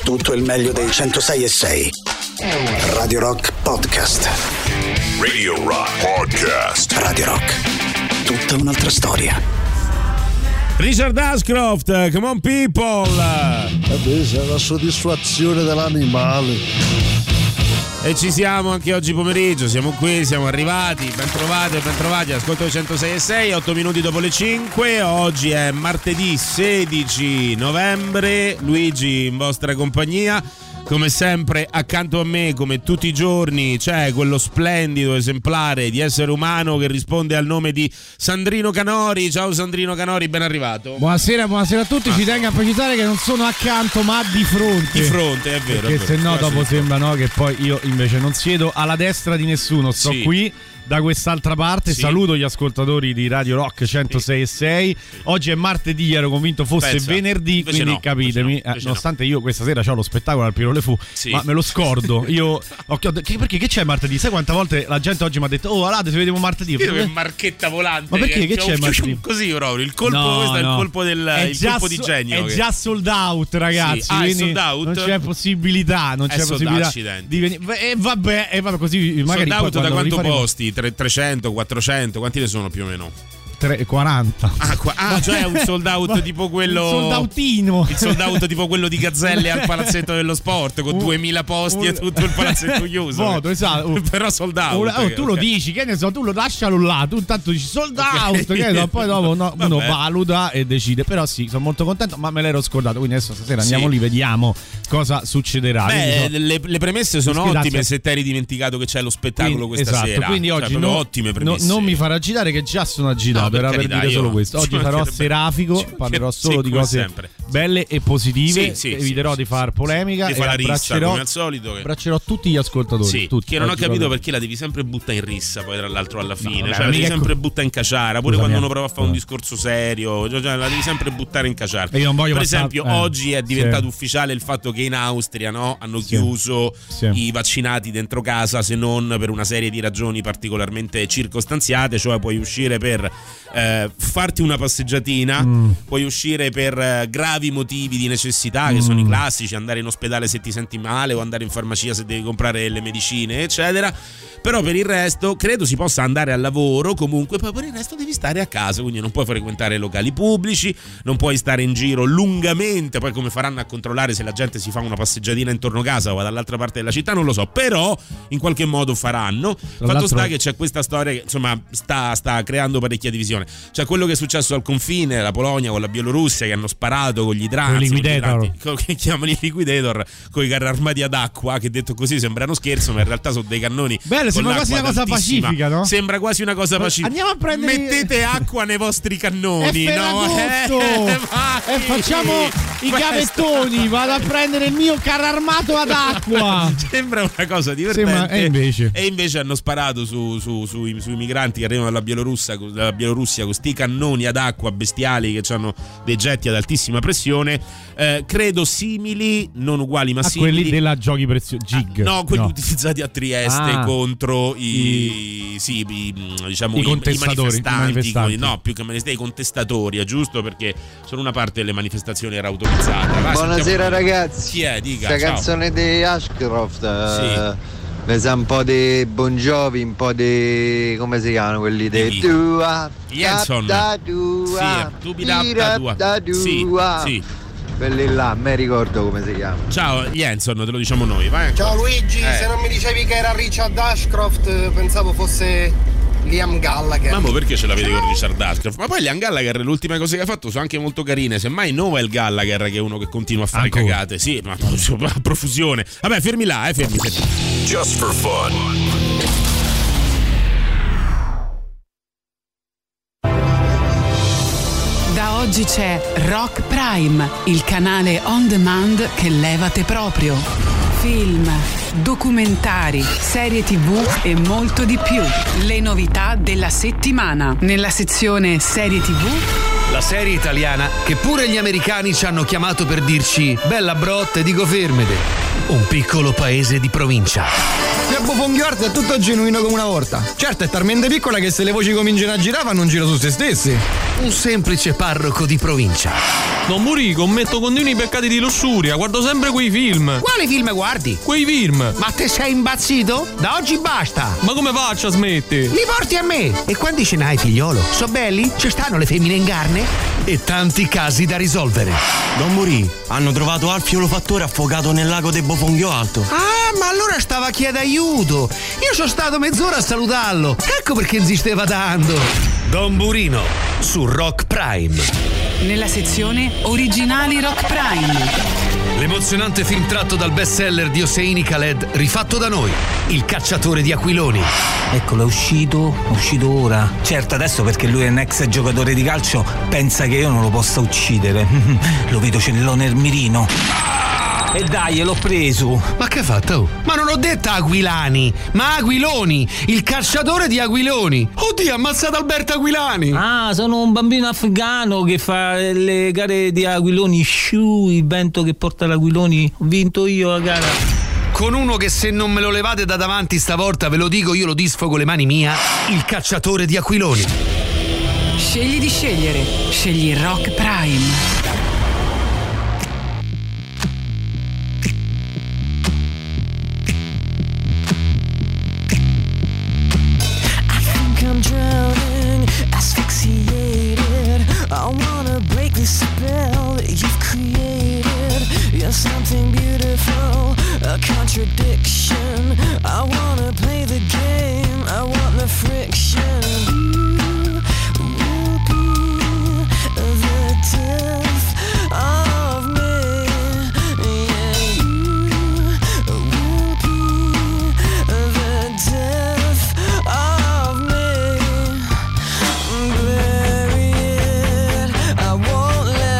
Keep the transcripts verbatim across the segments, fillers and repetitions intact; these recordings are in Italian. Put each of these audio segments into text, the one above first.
tutto il meglio dei centosei e sei. Radio Rock Podcast. Radio Rock Podcast. Radio Rock. Tutta un'altra storia. Richard Ashcroft, come on people. Vabbè, c'è la soddisfazione dell'animale. E ci siamo anche oggi pomeriggio, siamo qui, siamo arrivati, ben trovati e ben trovati, ascolto i centosei e sei, otto minuti dopo le cinque, oggi è martedì sedici novembre, Luigi in vostra compagnia. Come sempre accanto a me, come tutti i giorni, c'è quello splendido esemplare di essere umano che risponde al nome di Sandrino Canori. Ciao Sandrino Canori, ben arrivato. Buonasera, buonasera a tutti. Ah. Ci tengo a precisare che non sono accanto ma di fronte. Di fronte, è vero. Perché se no dopo sembra no, che poi io invece non siedo alla destra di nessuno, sto sì. qui da quest'altra parte. Sì. Saluto gli ascoltatori di Radio Rock centosei e sei. Oggi è martedì, ero convinto fosse Pensa. venerdì, invece quindi no, capitemi, invece no, invece eh, nonostante no. io questa sera c'ho lo spettacolo al Piro Le Fu, sì. ma me lo scordo. Io occhio, che, perché che c'è martedì? Sai quante volte la gente oggi mi ha detto "Oh, alate, se vediamo martedì". Io che marchetta volante. Ma perché che, che c'è martedì? Così proprio, il colpo no, questo no. è il colpo del il colpo di genio. È che... già sold out, ragazzi. Sì. Ah, è sold out? Non c'è possibilità, non c'è possibilità di venire. E vabbè, e vabbè, così magari sold out da quanto rifaremo... posti? trecento, quattrocento, quanti ne sono più o meno? quaranta. Ah, qua, ah cioè un sold out tipo quello. Un sold outino. Il sold out tipo quello di Gazzelle al palazzetto dello sport con un, duemila posti un, e tutto il palazzetto chiuso. Foto, esatto. Però sold out. Un, oh, tu lo dici, che ne so, tu lo lascialo là, tu intanto dici sold out, okay. che ne so, poi dopo no, uno valuta e decide. Però sì, sono molto contento, ma me l'ero scordato, quindi adesso stasera sì. andiamo lì, vediamo cosa succederà. Beh, so, le, le premesse sono ottime se ti eri dimenticato che c'è lo spettacolo quindi, questa esatto, sera. Quindi oggi cioè, no, ottime premesse. No, non mi farà agitare che già sono agitato, no, era per, carità, per dire solo questo. Oggi sarò serafico, parlerò solo di cose sempre. belle e positive, sì, sì, eviterò sì, di sì, far polemica di e fare la rissa come al abbraccerò, solito che... abbraccerò tutti gli ascoltatori, sì, tutti. che non ho capito proprio. Perché la devi sempre buttare in rissa poi tra l'altro alla fine, no, vabbè, cioè la devi ecco... sempre buttare in caciara pure Scusami, quando uno prova a fare un eh. discorso serio, cioè, la devi sempre buttare in caciara. Io non voglio per passare... esempio eh. oggi è diventato sì. ufficiale il fatto che in Austria no, hanno sì. chiuso sì. i vaccinati dentro casa se non per una serie di ragioni particolarmente circostanziate, cioè puoi uscire per eh, farti una passeggiatina, mm. puoi uscire per eh, gravi motivi di necessità che mm. sono i classici, andare in ospedale se ti senti male o andare in farmacia se devi comprare le medicine eccetera, però per il resto credo si possa andare al lavoro comunque, poi per il resto devi stare a casa, quindi non puoi frequentare locali pubblici, non puoi stare in giro lungamente, poi come faranno a controllare se la gente si fa una passeggiatina intorno a casa o dall'altra parte della città non lo so, però in qualche modo faranno. Tra fatto sta che c'è questa storia che insomma sta, sta creando parecchia divisione, cioè quello che è successo al confine, la Polonia con la Bielorussia che hanno sparato con gli idranti, che chiamano i liquidator, con i carri armati ad acqua, che detto così sembrano scherzo ma in realtà sono dei cannoni. Bello, sembra quasi una cosa pacifica, no? Sembra quasi una cosa pacifica. Andiamo a prendere, mettete acqua nei vostri cannoni, è no? Eh, e facciamo i gavettoni, vado a prendere il mio carro armato ad acqua. Sembra una cosa divertente. Sembra, e, invece. e invece hanno sparato su, su, sui, sui migranti che arrivano dalla Bielorussia, dalla Bielorussia con sti cannoni ad acqua bestiali che hanno dei getti ad altissima pressione, eh, credo simili, non uguali ma a simili quelli della Giochi Preziosi Gig. Ah, no, quelli no. utilizzati a Trieste ah, contro i, i, sì, i, diciamo, i, i, contestatori, i manifestanti, i manifestanti. no, più che manifestanti, i contestatori, è giusto, perché solo una parte delle manifestazioni era autorizzata. Va, buonasera sentiamo... ragazzi. Chi è? Dica. Questa ciao. canzone di Ashcroft sì. mi sa un po' di Bon Jovi, un po' di come si chiamano quelli dei tua Jenson. da tua da sì, sì. quelli là, me ricordo come si chiama. Ciao Jenson, te lo diciamo noi, vai. Ciao Luigi, eh. se non mi dicevi che era Richard Ashcroft pensavo fosse Liam Gallagher. Mamma, perché ce l'avete con Richard Ashcroft? Ma poi Liam Gallagher le ultime cose che ha fatto sono anche molto carine. Semmai Noel Gallagher, che è uno che continua a fare Ancora. cagate. Sì, ma a profusione. Vabbè, fermi là, eh, fermi, fermi. Just for fun. Da oggi c'è Rock Prime, il canale on demand che levate proprio. Film, documentari, serie tivù e molto di più. Le novità della settimana. Nella sezione serie tivù, la serie italiana che pure gli americani ci hanno chiamato per dirci bella brotte, dico fermete. Un piccolo paese di provincia. Bofonghioarto è tutto genuino come una volta. Certo, è talmente piccola che se le voci cominciano a girare fanno un giro su se stessi. Un semplice parroco di provincia. Non morì, commetto continui peccati di lussuria, guardo sempre quei film. Quali film guardi? Quei film. Ma te sei impazzito? Da oggi basta. Ma come faccio a smettere? Li porti a me. E quanti ce n'hai, figliolo? So belli? Ci stanno le femmine in carne? E tanti casi da risolvere. Don Morì, hanno trovato Alfio Fattore affogato nel lago de Bofonghio Alto. Ah, ma allora stava a chiedere aiuto. Io sono stato mezz'ora a salutarlo. Ecco perché insisteva tanto. Don Burino su Rock Prime. Nella sezione Originali Rock Prime. L'emozionante film tratto dal bestseller di Hosseini Khaled, rifatto da noi, Il cacciatore di aquiloni. Eccolo, è uscito, è uscito ora. Certo, adesso perché lui è un ex giocatore di calcio, pensa che io non lo possa uccidere. Lo vedo, ce l'ho nel mirino. E dai, l'ho preso. Ma che ha fatto? Ma non ho detto Aquilani, ma Aquiloni, il cacciatore di aquiloni. Oddio, ha ammazzato Alberto Aquilani. Ah, sono un bambino afghano che fa le gare di aquiloni. Sciù, il vento che porta l'aquiloni. Ho vinto io la gara. Con uno che se non me lo levate da davanti stavolta, ve lo dico, io lo disfo con le mani mia. Il cacciatore di aquiloni. Scegli di scegliere. Scegli Rock Prime. I'm drowning, asphyxiated. I wanna break the spell that you've created. You're something beautiful, a contradiction. I wanna play the game, I want the friction. You will be the death of me. Yeah, you will be the death of me.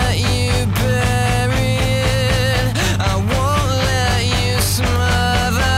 Smother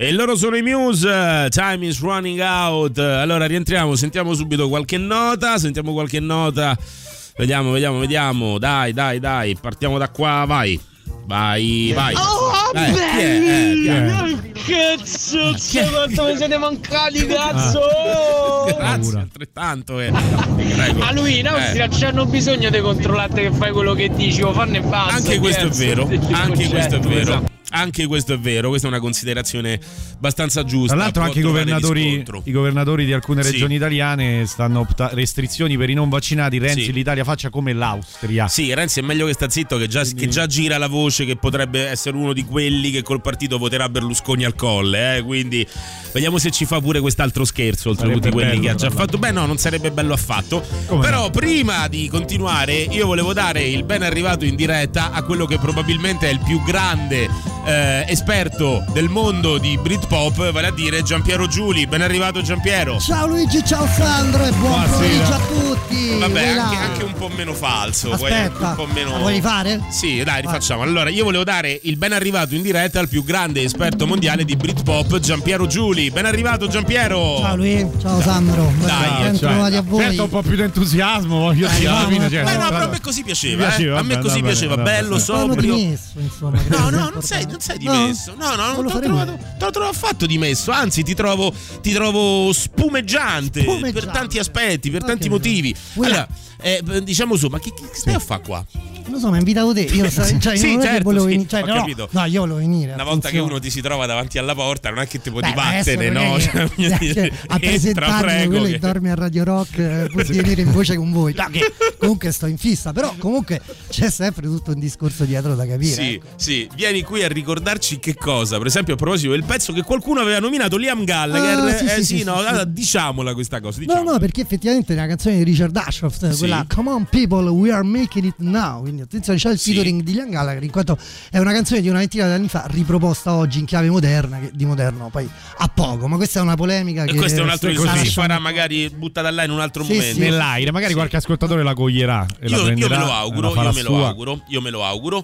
E loro sono i Muse, Time is running out. Allora rientriamo, sentiamo subito qualche nota, sentiamo qualche nota. Vediamo, vediamo, vediamo. Dai, dai, dai, partiamo da qua, vai. Vai, vai. Oh, eh, belli! Chi è? Eh, chi è? Cazzo, quanto mi siete mancati, cazzo! Ah. Grazie, altrettanto. Eh. Prego. Ma lui, no, eh. c'hanno bisogno di controllare che fai quello che dici, o farne basta. Anche questo è vero, anche questo è vero. Esatto. Anche questo è vero, questa è una considerazione abbastanza giusta. Tra l'altro anche i governatori, i governatori di alcune sì. regioni italiane stanno optando restrizioni per i non vaccinati. Renzi sì. l'Italia faccia come l'Austria. Sì, Renzi è meglio che sta zitto, che già, che già gira la voce che potrebbe essere uno di quelli che col partito voterà Berlusconi al colle, eh? Quindi vediamo se ci fa pure quest'altro scherzo oltre a tutti quelli bello, che ha già fatto. Beh no, non sarebbe bello affatto. Come Però no? Prima di continuare io volevo dare il ben arrivato in diretta a quello che probabilmente è il più grande Eh, esperto del mondo di Britpop, vale a dire Giampiero Giuli. Ben arrivato Giampiero. Ciao Luigi, ciao Sandro e buon Buonasera. pomeriggio a tutti. Vabbè, anche, anche un po' meno falso. Aspetta, un po' meno... la vuoi fare? Sì, dai, rifacciamo. Allora, io volevo dare il ben arrivato in diretta al più grande esperto mondiale di Britpop, Giampiero Giuli. Ben arrivato Giampiero. Ciao Luigi, ciao Sandro. Dai, ben trovati a voi. Certo, un po' più di entusiasmo, voglio dire, alla fine, certo. Beh, no, però a me così piaceva, piaceva eh? A me vabbè, così vabbè, piaceva, vabbè, bello, vabbè. sobrio. Dimesso, insomma, no, no, non sei, non sei dimesso. No, no, non, non t'ho trovato, t'ho trovato affatto dimesso. Anzi, ti trovo, ti trovo spumeggiante, spumeggiante per tanti aspetti, per okay, tanti motivi. Allora, eh, diciamo su, ma che, che stai a fare qua? Non lo so, mi ha invitato te. Io cioè, sì, non certo, è che volevo sì, venire. Cioè, ho no, capito. no, io volevo venire. Una volta che uno ti si trova davanti alla porta, non è che ti può Beh, dibattere, no? Che, cioè, cioè, cioè, a presentarmi quello che dorme a Radio Rock eh, pur di venire in voce con voi. No, che comunque sto in fissa, però comunque c'è sempre tutto un discorso dietro da capire. Sì, ecco. sì, vieni qui a ricordarci che cosa. Per esempio, a proposito del pezzo che qualcuno aveva nominato, Liam Gallagher. Ah, sì, eh, sì, sì, sì, no, sì, allora, sì. diciamola questa cosa. Diciamola. No, no, perché effettivamente è una canzone di Richard Ashcroft, sì. quella Come on people, we are making it now. Quindi attenzione, c'è il sì. featuring di Liam Gallagher, in quanto è una canzone di una ventina di anni fa, riproposta oggi in chiave moderna, che di moderno poi ha poco, ma questa è una polemica e che questo è un altro discorso, si farà lasciando... magari buttata là in un altro sì, momento. sì. Nell'aire, magari sì. qualche ascoltatore la coglierà e io, la prenderà, io me lo auguro, io me lo sua. auguro, io me lo auguro.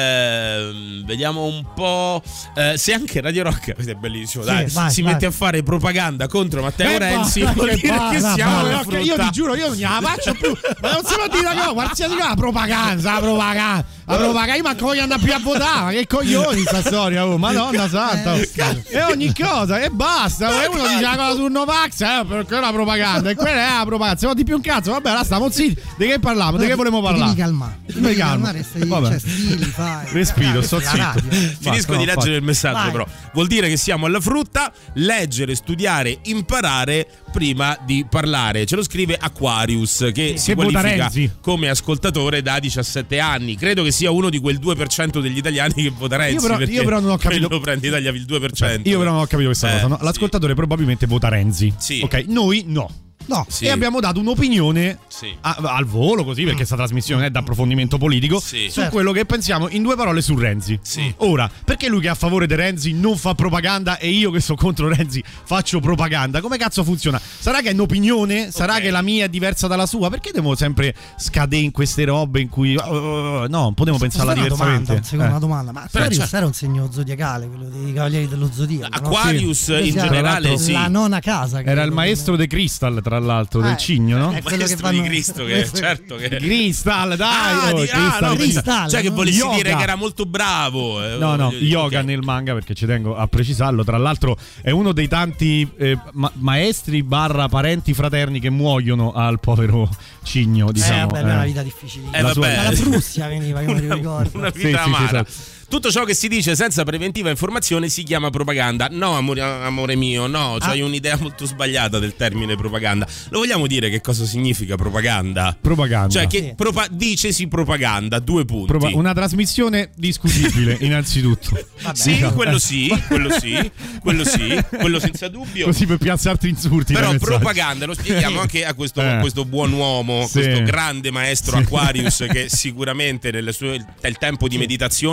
Eh, vediamo un po' eh, se anche Radio Rock, questo è bellissimo, sì, dai, vai, si vai. mette a fare propaganda contro Matteo eh, Renzi, va, vuol che dire va, che va, siamo va, alla va, frutta. io ti giuro, io non gliela faccio più, ma non si può dire che qualsiasi cosa, la propaganda, la propaganda, la propaganda, io manco voglio andare più a votare, ma che coglioni sta storia, oh, madonna santa, oh. E ogni cosa, e basta, e uno dice una cosa sul Novax, eh, perché è una propaganda, e quella è la propaganda, se no di più un cazzo, vabbè, là stiamo zitti, di che parliamo, di che volevamo parlare? Devi calmare, devi calmare, cioè, stili, fai, respiro, sto zitto. Finisco di leggere il messaggio, vai. però vuol dire che siamo alla frutta, leggere, studiare, imparare prima di parlare. Ce lo scrive Aquarius, che sì, si che qualifica come ascoltatore da diciassette anni. Credo che sia uno di quel due per cento degli italiani che vota Renzi. Io però, io però non ho capito. Quello prende Italia il due per cento. Io però non ho capito questa eh, cosa. No? L'ascoltatore sì. probabilmente vota Renzi. Sì. Ok, noi no. No, sì. E abbiamo dato un'opinione sì. a, al volo, così, perché questa trasmissione è d'approfondimento politico, sì. su certo. quello che pensiamo in due parole su Renzi. Sì. Ora, perché lui che è a favore di Renzi non fa propaganda e io che sono contro Renzi faccio propaganda? Come cazzo funziona? Sarà che è un'opinione? Sarà okay. che la mia è diversa dalla sua? Perché devo sempre scadere in queste robe in cui uh, no, potremmo pensarla diversamente? Domanda, seconda eh. domanda, ma Aquarius era un segno zodiacale, quello dei Cavalieri dello Zodiaco. Aquarius no? in sì. generale, sì. La nona casa. Era il maestro De Crystal, tra l'altro, del eh. Cigno, no? È quello che vanno... di Cristo, che certo che Crystal, dai, ah, oh, di... Crystal, ah, no, Crystal, cioè che no? volessi yoga. dire che era molto bravo. Eh, no, no, yoga okay. nel manga, perché ci tengo a precisarlo. Tra l'altro è uno dei tanti eh, ma- maestri barra parenti fraterni che muoiono al povero Cigno, diciamo. Eh, vabbè, è una vita difficile. Eh, vabbè. Dalla Prussia veniva, che non mi ricordo. Una vita sì, amara. Sì, esatto. Tutto ciò che si dice senza preventiva informazione si chiama propaganda. No, amore, amore mio, no, ah. C'hai un'idea molto sbagliata del termine propaganda. Lo vogliamo dire che cosa significa propaganda? Propaganda. Cioè che sì. propa- dicesi propaganda, due punti. Propa- una trasmissione discutibile, innanzitutto. Vabbè, sì, no. quello sì, quello sì, quello sì, quello senza dubbio. Così per piazzarti insulti. Però propaganda, lo spieghiamo anche a questo, eh. questo buon uomo, sì. questo grande maestro sì. Aquarius che sicuramente nel suo il tempo di meditazione lo ha aiutato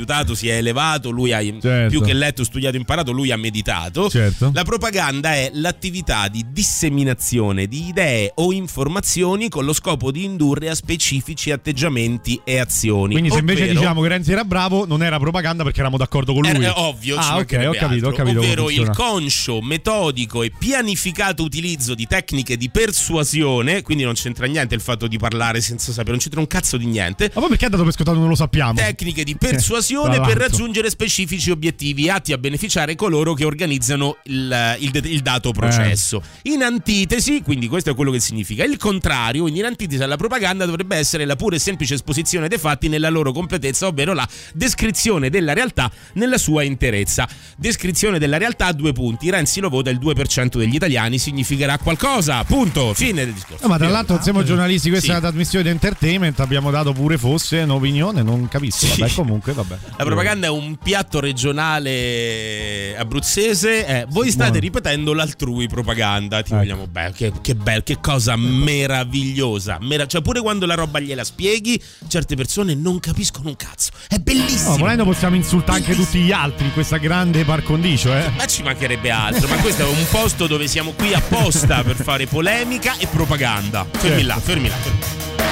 rifiutato, si è elevato, lui ha certo. più che letto, studiato, imparato, lui ha meditato. Certo. La propaganda è l'attività di disseminazione di idee o informazioni con lo scopo di indurre a specifici atteggiamenti e azioni. Quindi se invece ovvero, diciamo che Renzi era bravo, non era propaganda perché eravamo d'accordo con lui. È ovvio, ah, ok, ho capito, ho capito. Ovvero il conscio, metodico e pianificato utilizzo di tecniche di persuasione, quindi non c'entra niente il fatto di parlare senza sapere, non c'entra un cazzo di niente. Ma poi perché ha dato per scontato non lo sappiamo? Tecniche di persuasione per raggiungere specifici obiettivi atti a beneficiare coloro che organizzano il, il, il dato processo. Eh. In antitesi, quindi questo è quello che significa il contrario, quindi in antitesi alla propaganda dovrebbe essere la pura e semplice esposizione dei fatti nella loro completezza, ovvero la descrizione della realtà nella sua interezza. Descrizione della realtà a due punti. Renzi lo vota il due per cento degli italiani, significherà qualcosa, punto, fine del discorso. No, ma tra l'altro siamo giornalisti, questa sì. è una trasmissione di entertainment, abbiamo dato pure fosse un'opinione, non capisco, sì. vabbè, comunque vabbè. La propaganda è un piatto regionale abruzzese, eh, voi state Buono. ripetendo l'altrui propaganda, ti ecco. vogliamo bene, che, che bello, che cosa meravigliosa, Merav- cioè pure quando la roba gliela spieghi, certe persone non capiscono un cazzo, è bellissimo. No, volendo possiamo insultare anche tutti gli altri in questa grande par condicio, eh. Ma ci mancherebbe altro, ma questo è un posto dove siamo qui apposta per fare polemica e propaganda. Fermi certo. là, fermi là. Fermi.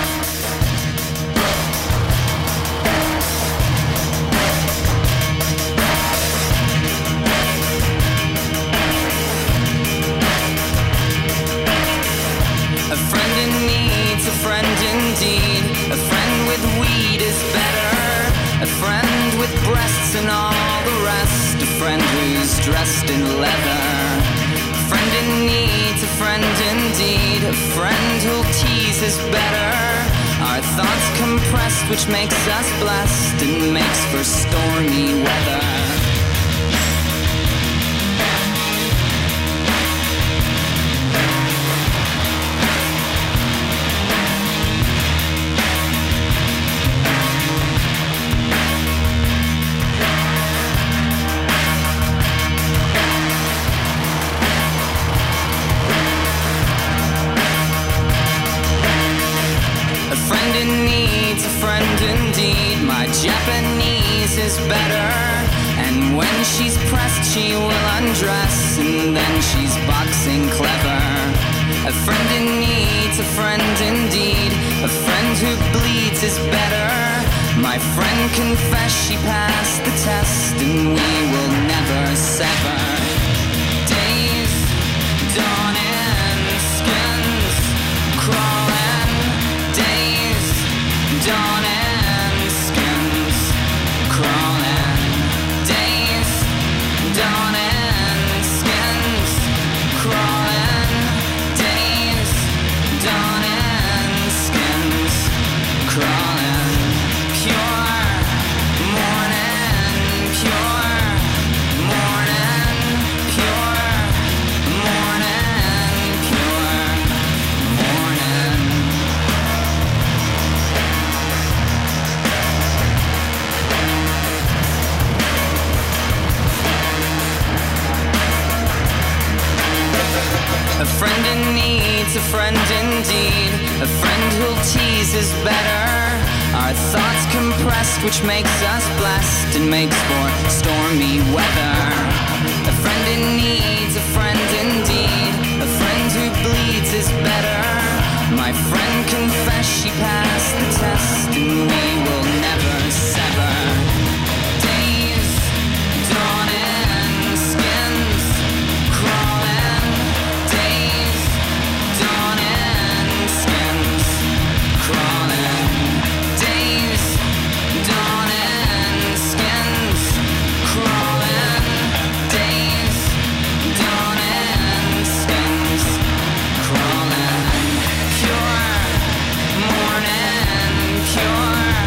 A friend in need's a friend indeed. A friend with weed is better. A friend with breasts and all the rest. A friend who's dressed in leather. A friend in need's a friend indeed. A friend who'll tease is better. Our thoughts compressed, which makes us blessed and makes for stormy weather. Japanese is better, and when she's pressed she will undress, and then she's boxing clever. A friend in need's a friend indeed. A friend who bleeds is better. My friend confessed she passed the test, and we will never sever. Days dawning, skins crawling. Days dawning, crawling, days dawning, skins crawling, days dawning, skins crawling, pure morning, pure morning, pure morning, pure morning. A friend in need's a friend indeed. A friend who'll tease is better. Our thoughts compressed, which makes us blessed and makes for stormy weather. A friend in need's a friend indeed. A friend who bleeds is better. My friend confessed she passed the test, and we will never sever. Days dawning, skins crawling. Days dawning, skins crawling. Days dawning, skins crawling. Days dawning, skins crawling. Pure morning, pure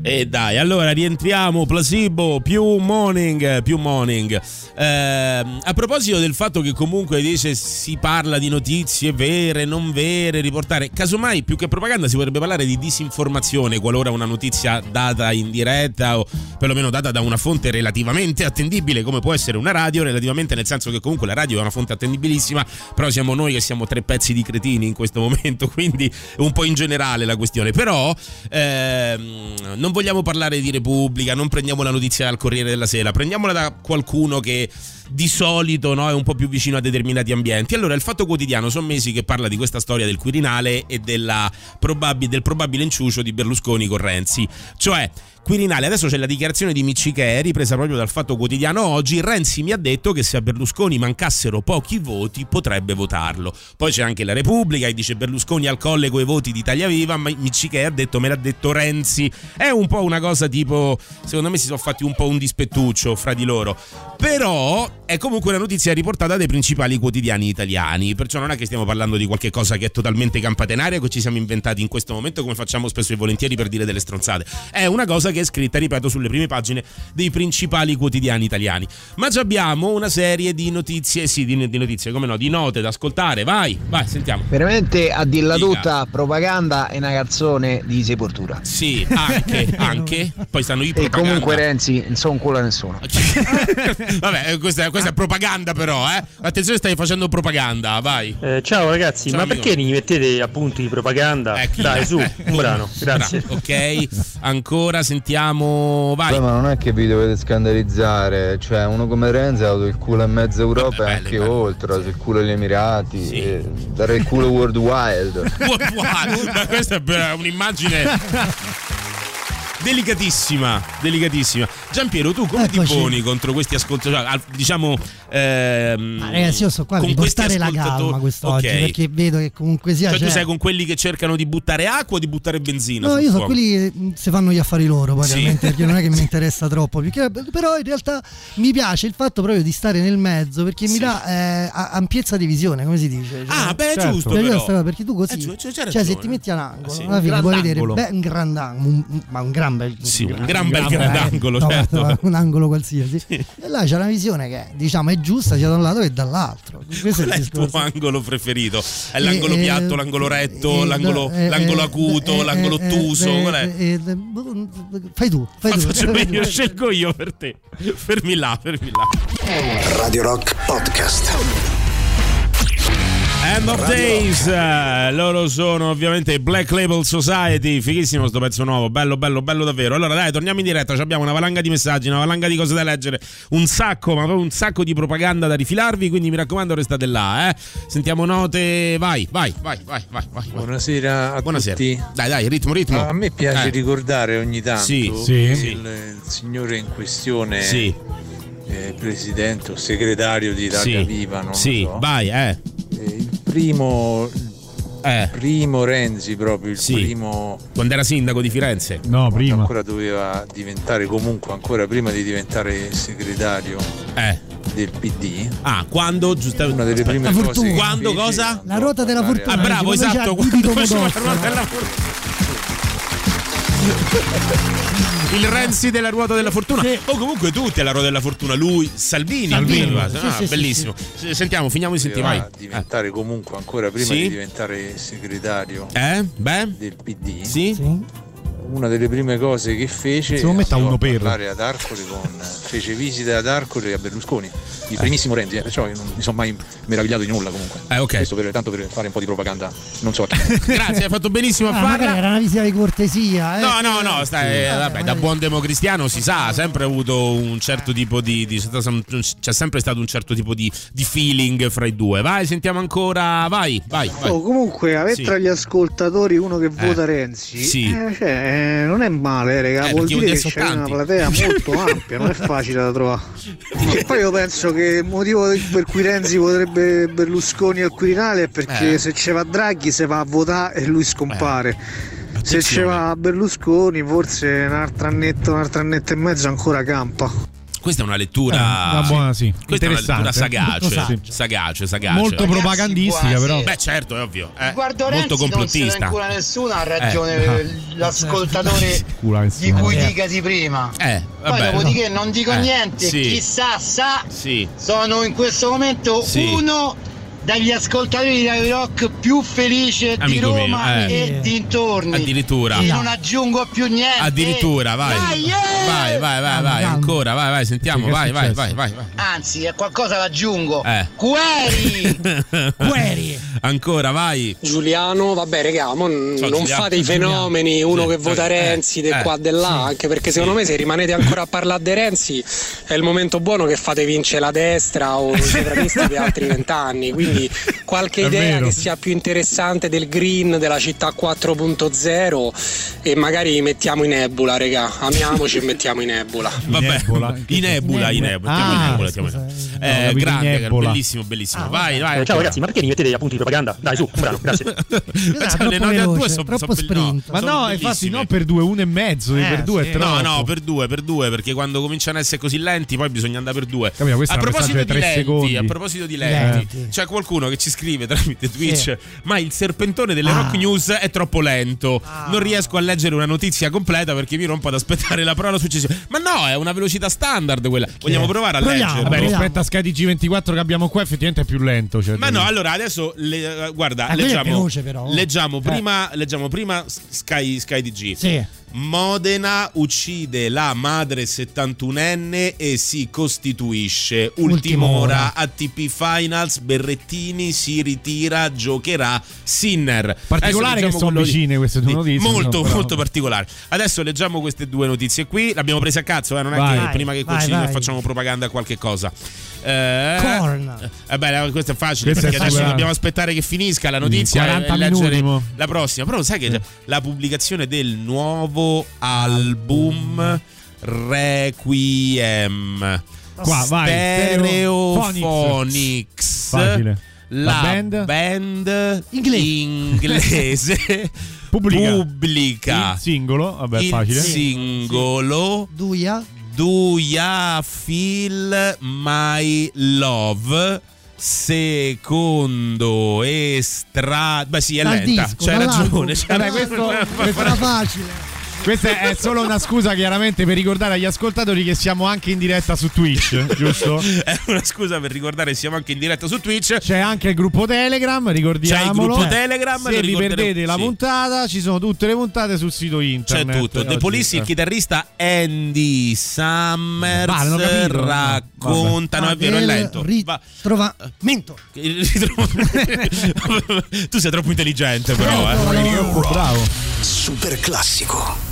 E dai, allora rientriamo, Placebo, più morning, più morning. Eh, a proposito del fatto che comunque dice si parla di notizie vere, non vere, riportare, casomai più che propaganda si potrebbe parlare di disinformazione qualora una notizia data in diretta o perlomeno data da una fonte relativamente attendibile come può essere una radio, relativamente nel senso che comunque la radio è una fonte attendibilissima, però siamo noi che siamo tre pezzi di cretini in questo momento, quindi è un po' in generale la questione. Però ehm, non vogliamo parlare di Repubblica, non prendiamo la notizia dal Corriere della Sera, prendiamola da qualcuno che di solito, no, è un po' più vicino a determinati ambienti. Allora il Fatto Quotidiano sono mesi che parla di questa storia del Quirinale e della probab- del probabile inciucio di Berlusconi con Renzi, cioè Quirinale. Adesso c'è la dichiarazione di Miccichè ripresa proprio dal Fatto Quotidiano oggi. Renzi mi ha detto che se a Berlusconi mancassero pochi voti potrebbe votarlo. Poi c'è anche la Repubblica e dice Berlusconi al colle coi voti di Italia Viva, ma Miccichè ha detto me l'ha detto Renzi. È un po' una cosa tipo, secondo me si sono fatti un po' un dispettuccio fra di loro, però è comunque una notizia riportata dai principali quotidiani italiani, perciò non è che stiamo parlando di qualche cosa che è totalmente campata in aria, che ci siamo inventati in questo momento come facciamo spesso e volentieri per dire delle stronzate. È una cosa che è scritta, ripeto, sulle prime pagine dei principali quotidiani italiani. Ma già abbiamo una serie di notizie, sì, di, di notizie, come no, di note da ascoltare. Vai, vai, sentiamo. Veramente a dirla Dica. tutta, propaganda è una canzone di Sepoltura. Sì, anche, anche. Poi stanno i propaganda. E comunque Renzi non so un culo a nessuno. Vabbè, questa, questa è propaganda però, eh. Attenzione, stai facendo propaganda, vai. Eh, ciao ragazzi, Ciao, ma amico. perché mi mettete appunti di propaganda? Eh, chi- Dai, su, eh, un brano, grazie. Bravo, ok, ancora sentiamo, vai. Beh, ma non è che vi dovete scandalizzare, cioè uno come Renzi ha dato il culo in mezza Europa Vabbè, e belli, anche belli. oltre, ha dato il culo agli Emirati, Sì. e dare il culo World Wild. Ma questa è un'immagine delicatissima, delicatissima. Giampiero, tu come Eccoci. ti poni contro questi ascoltatori? Cioè, diciamo, ehm, Ma ragazzi, io sto qua con per questi portare la ascoltatori- calma quest'oggi, Ok. perché vedo che comunque sia Cioè, tu c'è- sei con quelli che cercano di buttare acqua o di buttare benzina? No, sul io sono fuoco? quelli che mh, si fanno gli affari loro, poi Sì. realmente, perché non è che mi interessa troppo. Perché, però in realtà mi piace il fatto proprio di stare nel mezzo, perché mi Sì. dà eh, a- ampiezza di visione, come si dice. Cioè, Ah, beh, certo. giusto, Perché, però. sta- perché tu così, Eh, giù- c'è cioè ragione. se ti metti a un angolo, Sì. alla fine puoi vedere Grandangolo. beh, un grandangolo, un- un- ma un gran bel Sì, un gran bel eh, grandangolo, no, certo. ma un angolo qualsiasi. E là c'è una visione che diciamo è giusta sia da un lato che dall'altro. Questo Qual è è il il tuo discorso. angolo preferito? È l'angolo Eh, piatto, eh, l'angolo retto, eh, l'angolo, eh, l'angolo eh, acuto, eh, l'angolo eh, ottuso? eh, Qual è? eh, eh, fai tu, fai Ma tu. faccio fai tu. io, scelgo io per te. Fermi là, fermi là. Radio Rock Podcast. End of Radio Days, eh, loro sono ovviamente i Black Label Society, fighissimo sto pezzo nuovo, bello bello bello davvero. Allora dai, torniamo in diretta, abbiamo una valanga di messaggi, una valanga di cose da leggere, un sacco, ma proprio un sacco di propaganda da rifilarvi, quindi mi raccomando restate là, eh. Sentiamo note, vai, vai, vai, vai, vai, vai. Buonasera a Buonasera. tutti. Dai, dai, ritmo, ritmo. A me piace Eh. ricordare ogni tanto Sì, che sì. Il, il signore in questione, Sì. eh, presidente o segretario di Italia Sì, Viva, non sì, lo so. vai, eh. Eh, il primo, Eh. primo Renzi, proprio il Sì. primo. Quando era sindaco di Firenze. No, quando prima. ancora doveva diventare, comunque ancora prima di diventare segretario Eh. del P D. Ah, quando giustamente Una delle prime La cose fortuna. che Quando fece- cosa? La ruota della fortuna. Ah, bravo, dice, come esatto. c'ha Didi Quando faceva la Domodossola. ruota della fortuna. Il Renzi della ruota della fortuna. Sì. O comunque tutti alla ruota della fortuna. Lui, Salvini. Salvini. Ah, Sì, sì, sì, bellissimo. Sentiamo, finiamo di sentire. doveva Vai. diventare comunque ancora prima Sì. di diventare segretario Eh? Beh? del P D. Sì? Sì. Una delle prime cose che fece Se lo metta andò uno a per. parlare ad Arcole con, fece visite ad Arcole e a Berlusconi, il primissimo Renzi, eh, perciò io non mi sono mai meravigliato di nulla comunque. Eh, ok. Questo per, tanto per fare un po' di propaganda, non so. Grazie, hai fatto benissimo a Ah, magari farla. era una visita di cortesia. Eh. No, no, no, sta, eh, Vabbè, vabbè, da magari- buon democristiano si sa, ha sempre avuto un certo tipo di, di- c'è sempre stato un certo tipo di, di feeling fra i due. Vai, sentiamo ancora, vai, vai, vai. Oh, comunque, avere Sì. tra gli ascoltatori uno che Eh, vota Renzi, sì. eh, cioè, eh, non è male, raga. Eh, Vuol perché vuol dire dire che c'è sono una tanti. platea molto ampia, non è facile da trovare. E poi io penso che il motivo per cui Renzi potrebbe Berlusconi al Quirinale è perché Eh. se ce va Draghi se va a votare e lui scompare. Se Attenzione. ce va Berlusconi forse un altro annetto, un altro annetto e mezzo ancora campa. Questa è una lettura, eh, una buona, sì. Questa è una lettura sagace, sì. sagace, sagace. Molto Ragazzi, propagandistica, però. Beh, certo, è ovvio. Eh, Guardo molto Renzi, complottista. non se ne incula nessuno, ha ragione Eh. l'ascoltatore di cui dicasi prima. Eh, Poi vabbè, dopodiché non dico Eh, niente, sì. chissà sa, Sì. sono in questo momento Sì. uno dagli ascoltatori di Radio Rock più felice Amico di Roma mio, eh. e dintorni. Addirittura. E non aggiungo più niente. Addirittura, vai. Dai, yeah! Vai, vai, vai, vai, ancora, vai, vai, sentiamo, Sì, che è vai, vai, successo? vai, vai, vai. Anzi, è qualcosa l'aggiungo. Eh. Queri! Queri! Ancora, vai. Giuliano, vabbè, regà, mo n- So, non Giuliano. fate i fenomeni, uno Sì, che vota eh, Renzi, del eh, qua, del là, sì, anche perché sì. secondo me se rimanete ancora a parlare di Renzi è il momento buono che fate vincere la destra o i sovranisti per altri vent'anni, quindi qualche È idea vero. che sia più interessante del green, della città quattro punto zero e magari mettiamo in nebula, regà, amiamoci e mettiamo in nebula. Vabbè, in nebula, in nebula, Ah, mettiamo in nebula, mettiamo in nebula. Eh, capito, grande, nebula. bellissimo, bellissimo. Ah, vai, vai. Eh, ciao ragazzi, ma perché mi mettete gli appunti di propaganda? Dai, su, un brano, grazie. Cioè, le note a due sono troppo sprint. Ma no, infatti no per due, uno e mezzo, Eh, per due sì. è troppo. No, no, per due, per due, perché quando cominciano a essere così lenti poi bisogna andare per due. Capito, questo A è un proposito messaggio di di tre lenti, secondi. a proposito di lenti, Lenti. c'è qualcuno che ci scrive tramite Twitch, Sì. ma il serpentone delle Rock News è troppo lento. Non riesco a leggere una notizia completa perché mi rompo ad aspettare la parola successiva. Ma no, è una velocità standard quella. Vogliamo provare a leggere? Vabbè, rispetto a Sky T G ventiquattro che abbiamo qua, effettivamente è più lento. Cioè, Ma no, allora adesso le- guarda, Ah, quello è leggiamo, veloce, però. leggiamo Eh. prima, leggiamo prima Sky, Sky D G. Sì. Modena uccide la madre settantunenne e si costituisce. Ultima ora A T P Finals, Berrettini si ritira, giocherà Sinner. Particolare Adesso che sono leggiamo quello vicine di- queste due di- notizie, Molto, insomma, molto però- particolare. Adesso leggiamo queste due notizie qui. L'abbiamo presa a cazzo, eh? Non è Vai. che Vai, prima che vai, continuiamo vai. facciamo propaganda a qualche cosa. Eh, Corn. eh beh, questo è facile Questo perché è adesso facile. dobbiamo aspettare che finisca la notizia e- quaranta e leggere minuti, mo. la prossima. Però sai che la pubblicazione del nuovo album Requiem Qua, vai. Stereophonics, Facile. la La band? band Inglese. inglese Pubblica. pubblica Il singolo, vabbè, il facile. singolo Duia. Do Ya Feel My Love, secondo estra... Beh sì, è Dal lenta, disco, c'hai dall'album. ragione, c'hai Vabbè, ragione. questo- Questo era facile. Questa è solo una scusa chiaramente per ricordare agli ascoltatori che siamo anche in diretta su Twitch, giusto? È una scusa per ricordare che siamo anche in diretta su Twitch. C'è anche il gruppo Telegram, ricordiamolo. C'è il gruppo Eh, Telegram, Se lo vi ricorderemo- perdete la sì. puntata, ci sono tutte le puntate sul sito C'è internet. tutto. The Oggi, Police, il eh. chitarrista Andy Summers Ah, non ho capito. racconta, no, è vero, è Del lento. Va- Ritrovamento. il ritro- Tu sei troppo intelligente però, eh. Bravo. Super classico.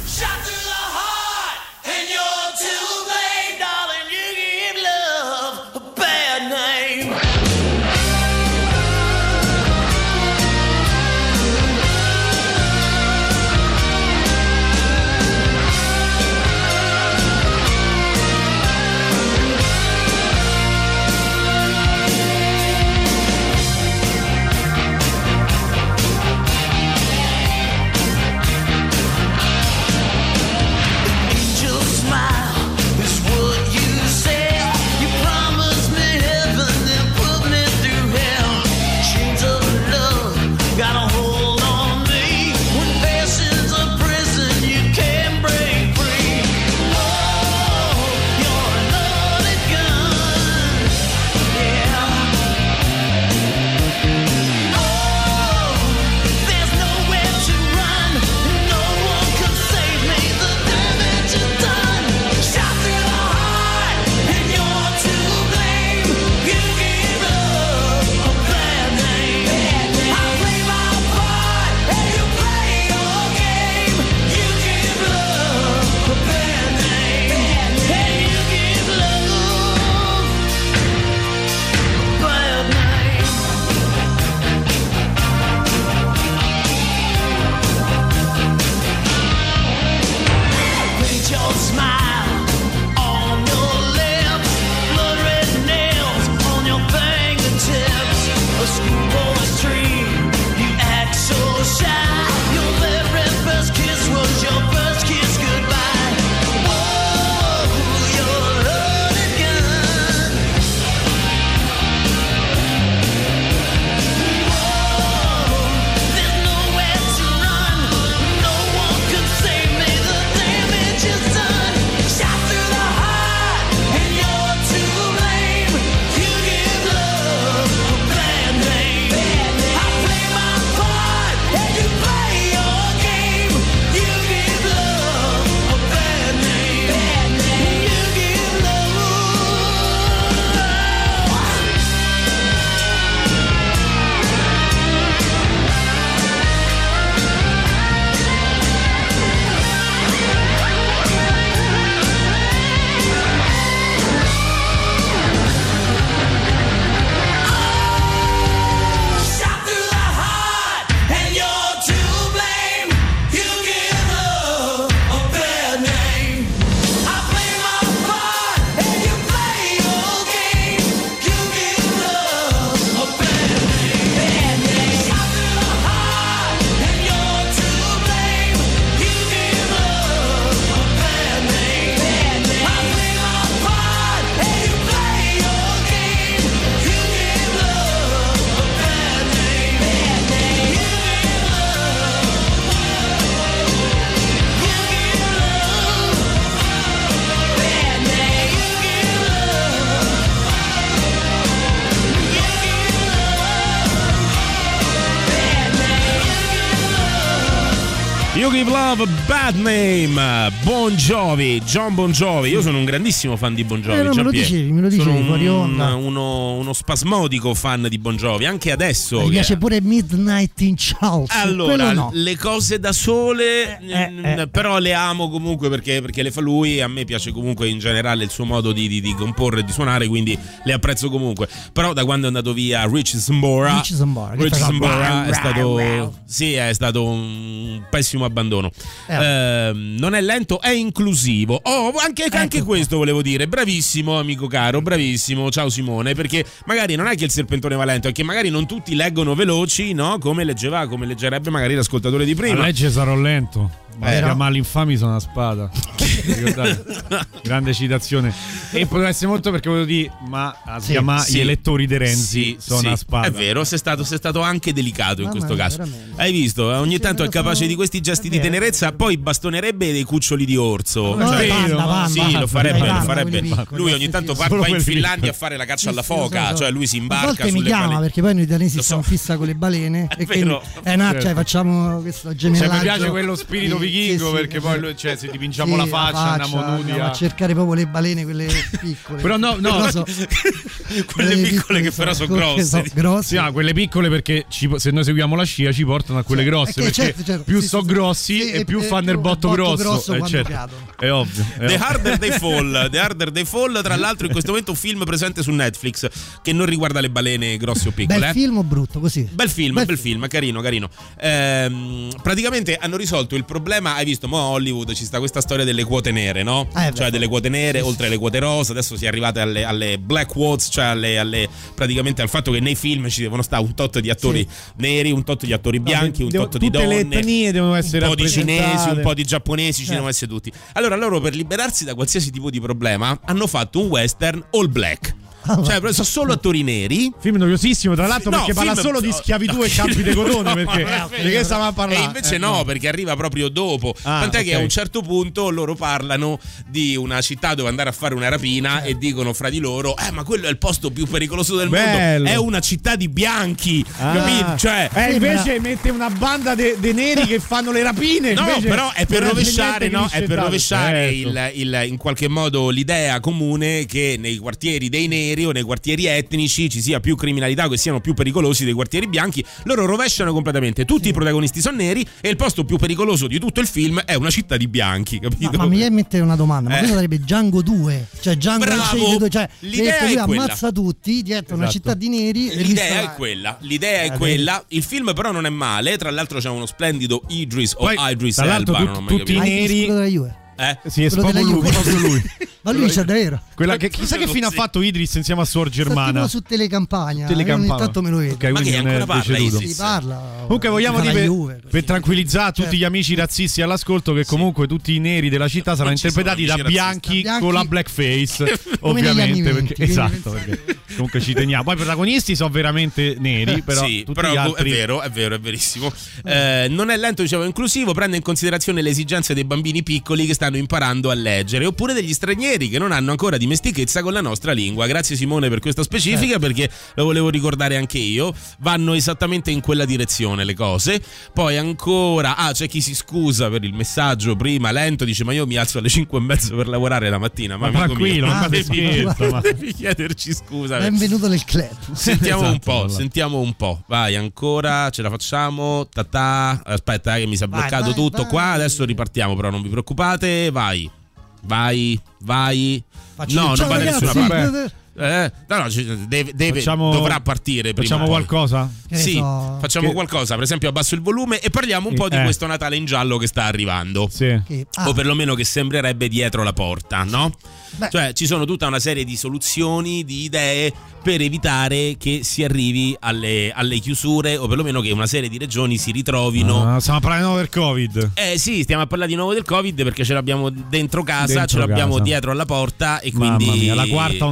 Thank Give Love, Bad Name, Bon Jovi, John Bon Jovi. Io sono un grandissimo fan di Bon Jovi. Eh, no, me lo dicevi, me lo dicevi sono fuori onda. un, uno, uno spasmodico fan di Bon Jovi, anche adesso. Mi che... piace pure Midnight in Chelsea. Allora, no. le cose da sole, eh, mh, eh, però le amo comunque perché, perché le fa lui. A me piace comunque in generale il suo modo di, di, di comporre e di suonare, quindi le apprezzo comunque. Però da quando è andato via Richie Sambora, Richie Sambora, Richie Sambora è stato, wow. sì, è stato un pessimo abbandono. Eh. Eh, non è lento, è inclusivo. Oh, anche, anche ecco. questo volevo dire. Bravissimo, amico caro, bravissimo. Ciao Simone, perché magari non è che il serpentone va lento, è che magari non tutti leggono veloci, no? Come leggeva, come leggerebbe magari l'ascoltatore di prima. A legge sarò lento. Ma Eh, no. ma l'infami sono una spada. Ricordate? Grande citazione. E poteva essere molto perché volevo dire, ma a Sì, chiamare sì. gli elettori di Renzi Sì, sono sì, una spada. È vero, sei stato, sei stato anche delicato in Mamma questo mia, caso. veramente. Hai visto? Ogni tanto è capace sono- di questi gesti è di vero, tenerezza, poi bastonerebbe dei cuccioli di orso. No, Cioè, panda, panda, sì, panda, lo farebbe, panda, lo farebbe. quelli piccoli, Lui sì, ogni sì, tanto sì. va, Solo va in quelli Finlandia piccoli. a fare la caccia Sì, alla sì, lo so, foca, lo so. cioè lui si A imbarca volte mi sulle chiama balene. perché poi noi italiani Lo siamo so. fissa con le balene e quindi vero. eh, no, Certo. cioè, facciamo questo gemellaggio. Cioè, mi piace quello spirito Sì, vichingo sì, sì, perché sì. poi lui, cioè, se dipingiamo Sì, la faccia, andiamo nudi andiamo a... a cercare proprio le balene, quelle piccole. Però no, no. Però so- Quelle piccole che però sono grosse. sono grosse. Sì, ah, quelle piccole perché ci- se noi seguiamo la scia ci portano a quelle grosse, Eh, che perché certo, certo, più sì, sono sì, grossi sì, e e- più e fanno il più botto il botto grosso, grosso eh, quando certo. cadono. È ovvio, è The ovvio. Harder They Fall, The Harder They Fall, tra l'altro in questo momento un film presente su Netflix che non riguarda le balene grosse o piccole. Bel eh. film o brutto così? Bel film, Bel bel, film, carino, carino. Ehm, praticamente hanno risolto il problema. Hai visto, mo a Hollywood ci sta questa storia delle quote nere, no? Ah, è cioè vero. delle quote nere, Sì, oltre alle quote rosa. Adesso si è arrivate alle, alle black quotes, cioè alle, alle- praticamente al fatto che nei film ci devono stare un tot di attori neri, un tot di attori bianchi, un devo- tot di tutte donne, le etnie devono essere un po' di cinesi, rappresentate. un po' di giapponesi, ci devono essere tutti. Allora loro, per liberarsi da qualsiasi tipo di problema, hanno fatto un western all black. Cioè, sono solo attori neri. Film noiosissimo, tra l'altro, No, perché parla film- solo di schiavitù e campi di cotone. Perché No, di che stavamo a parlare? E invece Eh, no, perché arriva proprio dopo. Ah, Tant'è che a ok. un certo punto loro parlano di una città dove andare a fare una rapina e dicono fra di loro: Eh, ma quello è il posto più pericoloso del Bello. mondo. È una città di bianchi. Ah. Capito? Cioè, Eh, invece mette una banda dei neri che fanno le rapine. no, invece però è per non rovesciare, niente no? che È per riscettato. rovesciare Certo. il, il- in qualche modo l'idea comune che nei quartieri dei neri o nei quartieri etnici ci sia più criminalità, che siano più pericolosi dei quartieri bianchi. Loro rovesciano completamente. Tutti i protagonisti sono neri e il posto più pericoloso di tutto il film è una città di bianchi, capito? Ma, ma mi viene a mettere una domanda, ma Eh. questo sarebbe Django due, cioè Django Bravo! Unchained due, cioè L'idea detto, lui è quella. ammazza tutti dietro una Esatto. città di neri e lui L'idea sta- è quella, l'idea è Eh, quella. Il film però non è male. Tra l'altro c'è uno splendido Idris Poi, o Idris tra l'altro, Elba, tut- non ho mai tutti i capito. Ah, neri- quello della Juve. Eh? Sì, è Quello proprio della lui, Juve. proprio lui. Ma lui c'è davvero. Quella che, chissà che fine ha fatto Idris insieme a Suor Germana. Sta tipo su Telecampagna, Telecampana. ogni tanto me lo vedo. Ok, quindi non è deceduto. Si parla. Comunque vogliamo Fa la dire, Juve, per, per tranquillizzare tutti gli amici razzisti all'ascolto, che comunque tutti i neri della città saranno Non ci sono interpretati da amici bianchi, Bianchi- con la blackface, Come negli anni ovviamente, venti, perché, quindi esatto, pensate- perché comunque ci teniamo. Poi i protagonisti sono veramente neri, però sì, tutti però gli altri... è vero, è vero, è verissimo. Eh, non è lento, dicevo, è inclusivo, prende in considerazione le esigenze dei bambini piccoli che stanno imparando a leggere, oppure degli stranieri che non hanno ancora dimestichezza con la nostra lingua. Grazie Simone per questa specifica, perché lo volevo ricordare anche io. Vanno esattamente in quella direzione le cose. Poi ancora, ah, c'è chi si scusa per il messaggio prima, lento, dice: ma io mi alzo alle cinque e mezzo per lavorare la mattina. Ma, Ma amico tranquillo, mio, non fate devi, scherzo, ma- devi chiederci scusa. Benvenuto nel club. Sentiamo Esatto, un po', allora. sentiamo un po'. Vai, ancora, ce la facciamo. Tatà. Aspetta, eh, che mi si è Vai, bloccato vai, tutto vai. qua. Adesso ripartiamo, però non vi preoccupate. Vai, vai, vai. Facci- No, non Ciao, va da ragazzi. nessuna parte. Eh, no, no, ci- deve, deve- Facciamo- dovrà partire prima. Facciamo o poi. qualcosa? Che ne Sì, so. facciamo Che- qualcosa. Per esempio, abbasso il volume e parliamo un po' di Eh. questo Natale in giallo che sta arrivando. Sì. Che- ah, O perlomeno che sembrerebbe dietro la porta, no? Beh. Cioè ci sono tutta una serie di soluzioni, di idee per evitare che si arrivi alle, alle chiusure, o perlomeno che una serie di regioni si ritrovino. Ah, stiamo parlando del Covid. Eh sì, stiamo a parlare di nuovo del Covid perché ce l'abbiamo dentro casa, Dentro ce l'abbiamo casa. dietro alla porta e Mamma quindi mia, la quarta ondata,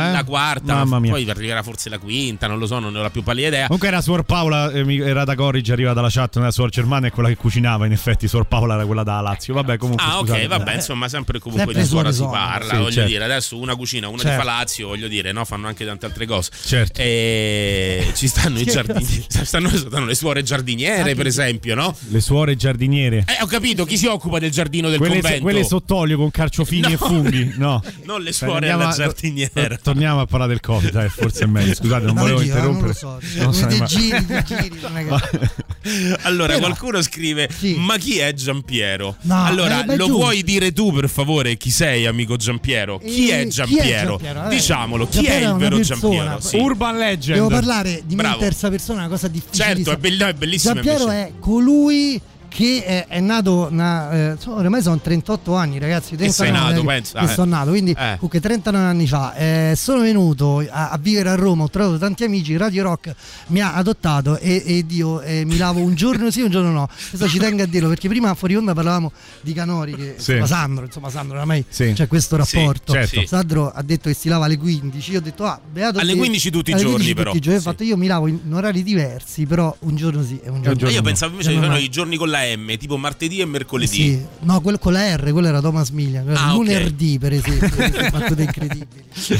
quarta, eh? La quarta, Mamma mia. poi arriverà forse la quinta, non lo so, non ne ho la più pallida idea. Comunque era Suor Paola, eh, era da Corrige, arriva dalla chat, non era Suor Germana, è quella che cucinava, in effetti Suor Paola era quella da Lazio. Vabbè, comunque Ah, scusate. ok, vabbè, insomma, sempre comunque Sempre di suora si suore parla, Sì, voglio certo. dire, adesso una cucina, una Certo. di fa Lazio, voglio dire, no, fanno anche tante altre cose. Certo. E ci stanno i Che giardinieri, stanno, stanno le suore giardiniere, Ah, per che- esempio, no? Le suore giardiniere. Eh, ho capito, chi si occupa del giardino del Quelle, convento? quelle sott'olio con carciofini No. e funghi, no. Non le Dai, suore andiamo alla a- giardiniera. Torniamo a parlare del Covid, dai, forse è meglio. Scusate, non Ma volevo oddio, interrompere. non lo so, Non come so, dei ma- giri, dei giri, non è che- Allora, Però- qualcuno scrive: Sì. ma chi è Giampiero? No, allora, eh, beh, lo giusto. vuoi dire tu, per favore, chi sei, amico Giampiero? Chi Eh, è Giampiero? Giampiero? Vabbè, Diciamolo, chi Giampiero è è il una vero persona, Giampiero? Sì. Urban Legend. Devo parlare di me Bravo. in terza persona, una cosa difficile. Certo, è, bell- è bellissimo. Giampiero invece. è colui che è, è nato, una, eh, so- ormai sono trentotto anni, ragazzi. Che sei trentanove, nato, che- pensa, Che eh. sono nato, quindi Eh. comunque trentanove anni fa. Eh, sono venuto a, a vivere a Roma, ho trovato tanti amici. Radio Rock mi ha adottato e, ed io eh, mi lavo un giorno sì, un giorno no. Questo ci tengo a dirlo perché prima fuori onda parlavamo di Canori, che Sì. insomma, Sandro, insomma, Sandro oramai Sì. c'è questo Sì, rapporto. certo. Sandro ha detto che si lava alle quindici. Io ho detto, ah, beato Alle te. quindici tutti i Alle giorni, quindici però. tutti i giorni. Ho Sì. fatto, io mi lavo in orari diversi, però un giorno sì e un giorno giorno Ma io no. pensavo invece No, che no, erano no. i giorni con la M, tipo martedì e mercoledì. Sì, no, quello con la R, quello era Thomas Millian. quello era Ah, ok. lunedì, per esempio, queste battute incredibili.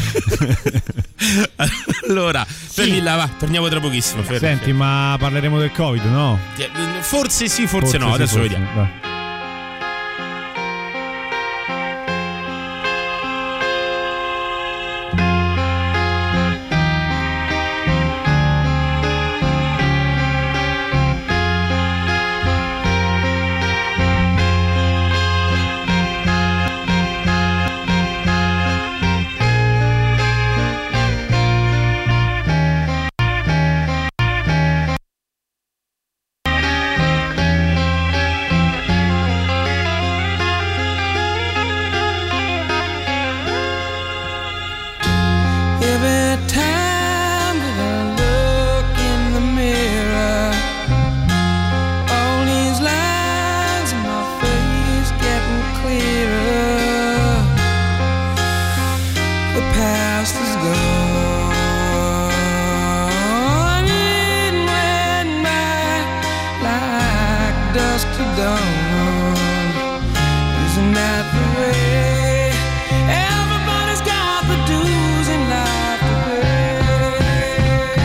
Allora, Fermilla, va, torniamo tra pochissimo. Fer. Senti, ma parleremo del Covid, no? Forse sì, forse, no, sì, adesso forse vediamo. no. Vai. Every time that I look in the mirror, all these lines in my face getting clearer. The past is gone, it went by like dusk to dawn. Isn't that the way? Everybody's got the dues in life to pay.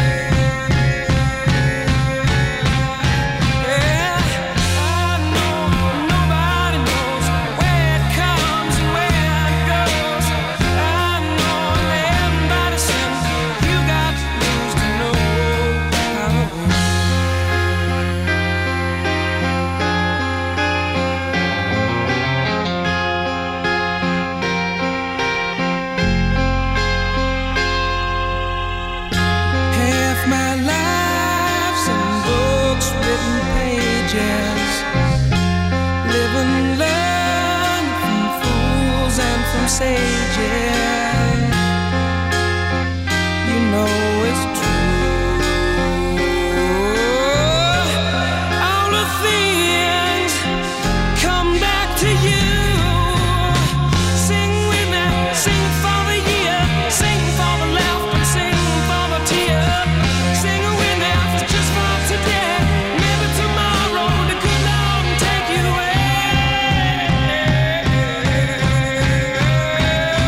Yeah, I know nobody knows where it comes and where it goes. I know everybody says you got to lose to know how to win. Half my life's in books, written pages. Live and learn from fools and from sages. You know it's true. All the things come back to you. Sing with me, sing for the year, sing for the laughter, sing for the tear. Sing with me, just for today. Maybe tomorrow the good Lord will take you away.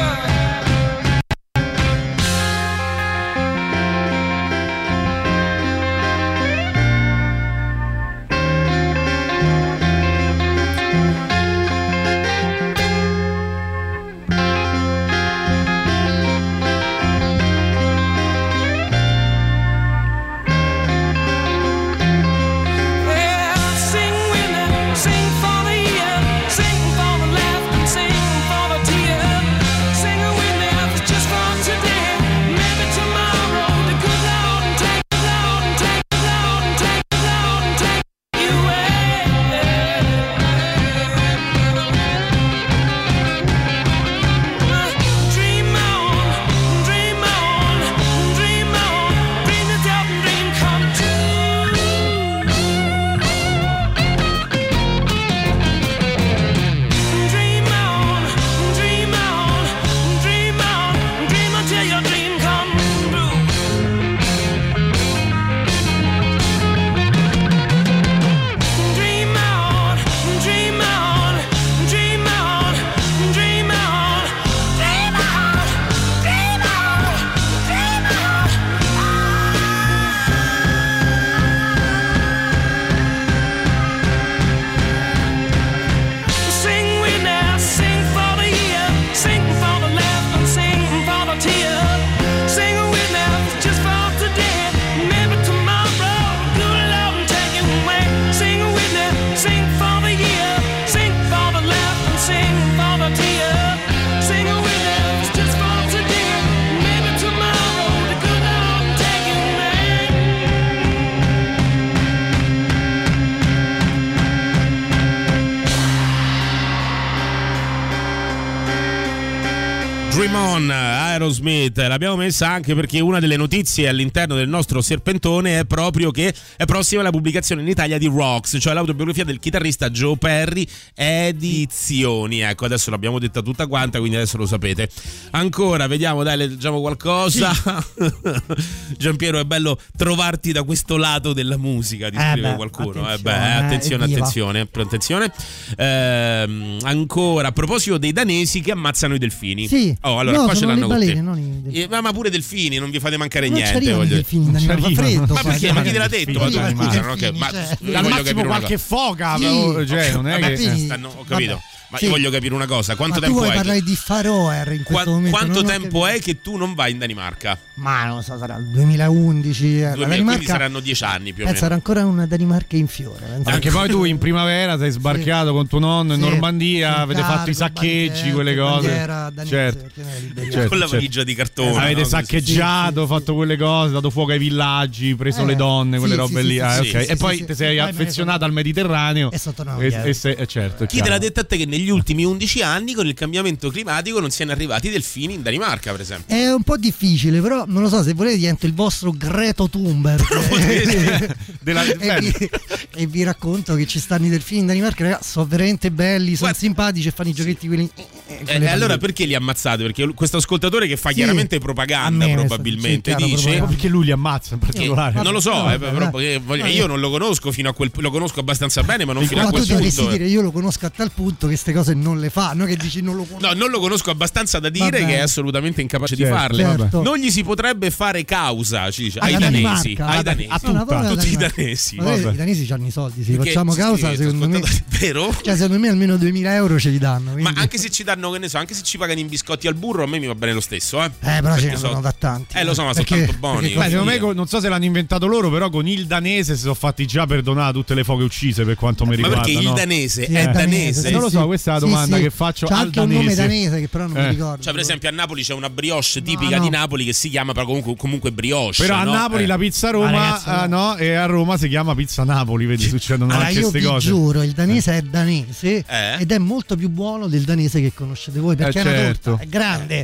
Dream On, Aerosmith, l'abbiamo messa anche perché una delle notizie all'interno del nostro serpentone è proprio che è prossima la pubblicazione in Italia di Rocks, cioè l'autobiografia del chitarrista Joe Perry, edizioni. Ecco, adesso l'abbiamo detta tutta quanta, quindi adesso lo sapete. Ancora, vediamo, dai, leggiamo qualcosa. Sì. Giampiero, è bello trovarti da questo lato della musica, ti eh scrive beh, qualcuno. Attenzione, eh beh, attenzione, eh, attenzione, attenzione. Eh, ancora, a proposito dei danesi che ammazzano i delfini. Sì. Oh, allora no, qua ce l'hanno le balene, con te. non i delfini. Eh, ma, ma pure delfini, non vi fate mancare non niente. Voglio... delfini, non fa freddo. Ma perché? Ma chi te l'ha detto? Ma tu, delfini, okay, ma cioè, al massimo qualche foca, sì. però, cioè, non è Vabbè, che stanno, ho capito. Vabbè. Ma sì. io voglio capire una cosa, quanto ma tempo tu vuoi è? parlare che... di Faroe in questo Qua, momento? Quanto non tempo è che tu non vai in Danimarca? Ma non so, sarà il duemilaundici. duemila, la Danimarca, quindi saranno dieci anni più o eh, meno. Sarà ancora una Danimarca in fiore. Anche poi tu in primavera sei sbarcato sì. con tuo nonno in sì. Normandia, sì, avete fatto i saccheggi, bandiera, quelle cose. Danese, certo. certo, con la valigia certo. di cartone. Avete no? saccheggiato, sì, sì, fatto quelle cose, dato fuoco ai villaggi, preso eh, le donne, quelle sì, robe sì, lì. Sì, ah, sì, okay. sì, e poi sì, ti sì, sei sì, affezionato sono... al Mediterraneo. E sotto no, e, e sei, eh, certo, chi te l'ha detto a te che negli ultimi undici anni con il cambiamento climatico non siano arrivati delfini in Danimarca, per esempio? È un po' difficile, però non lo so, se volete divento il vostro Greta Thunberg. Della... e, vi, e vi racconto che ci stanno i delfini in Danimarca, ragazzi, sono veramente belli, sono simpatici e fanno i giochetti quelli. E eh, allora perché li ammazzate? Perché questo ascoltatore che fa sì, chiaramente propaganda probabilmente sì, dice propaganda. Perché lui li ammazza in particolare? Eh, non lo so, no, eh, però, voglio, io non lo conosco fino a quel lo conosco abbastanza bene, ma non fino ma a quel tu punto. Dire, io lo conosco a tal punto che queste cose non le fa, non che dici non lo conosco. No, non lo conosco abbastanza da dire vabbè. che è assolutamente incapace certo, di farle. Certo. Non gli si potrebbe fare causa, ci dice, ai danesi, Danimarca, ai danesi, a, tutta, a tutti i danesi. danesi. I danesi hanno i soldi, se perché, facciamo causa, sì, secondo me vero? Cioè, secondo me almeno duemila euro ce li danno. Quindi. Ma anche se ci danno, che ne so, anche se ci pagano in biscotti al burro, a me mi va bene lo stesso, eh. Eh, però ce ne sono so, da tanti. Eh, lo so, ma sono tanto buoni. Beh, secondo me, non so se l'hanno inventato loro, però con il danese si sono fatti già perdonare tutte le foche uccise, per quanto mi riguarda. Ma perché no? il danese sì, è danese? danese non lo so, questa è la domanda sì, che faccio c'ha al anche danese. un nome danese che però non eh. mi ricordo. Cioè, per esempio, a Napoli c'è una brioche tipica no, no. di Napoli che si chiama però comunque, comunque brioche. Però no? a Napoli eh. la pizza Roma ragazzi, ah, no, e a Roma si chiama pizza Napoli, vedi, succedono allora, anche io queste vi cose. giuro, il danese è danese eh? ed è molto più buono del danese che conoscete voi, perché eh, è una certo. torta, è grande.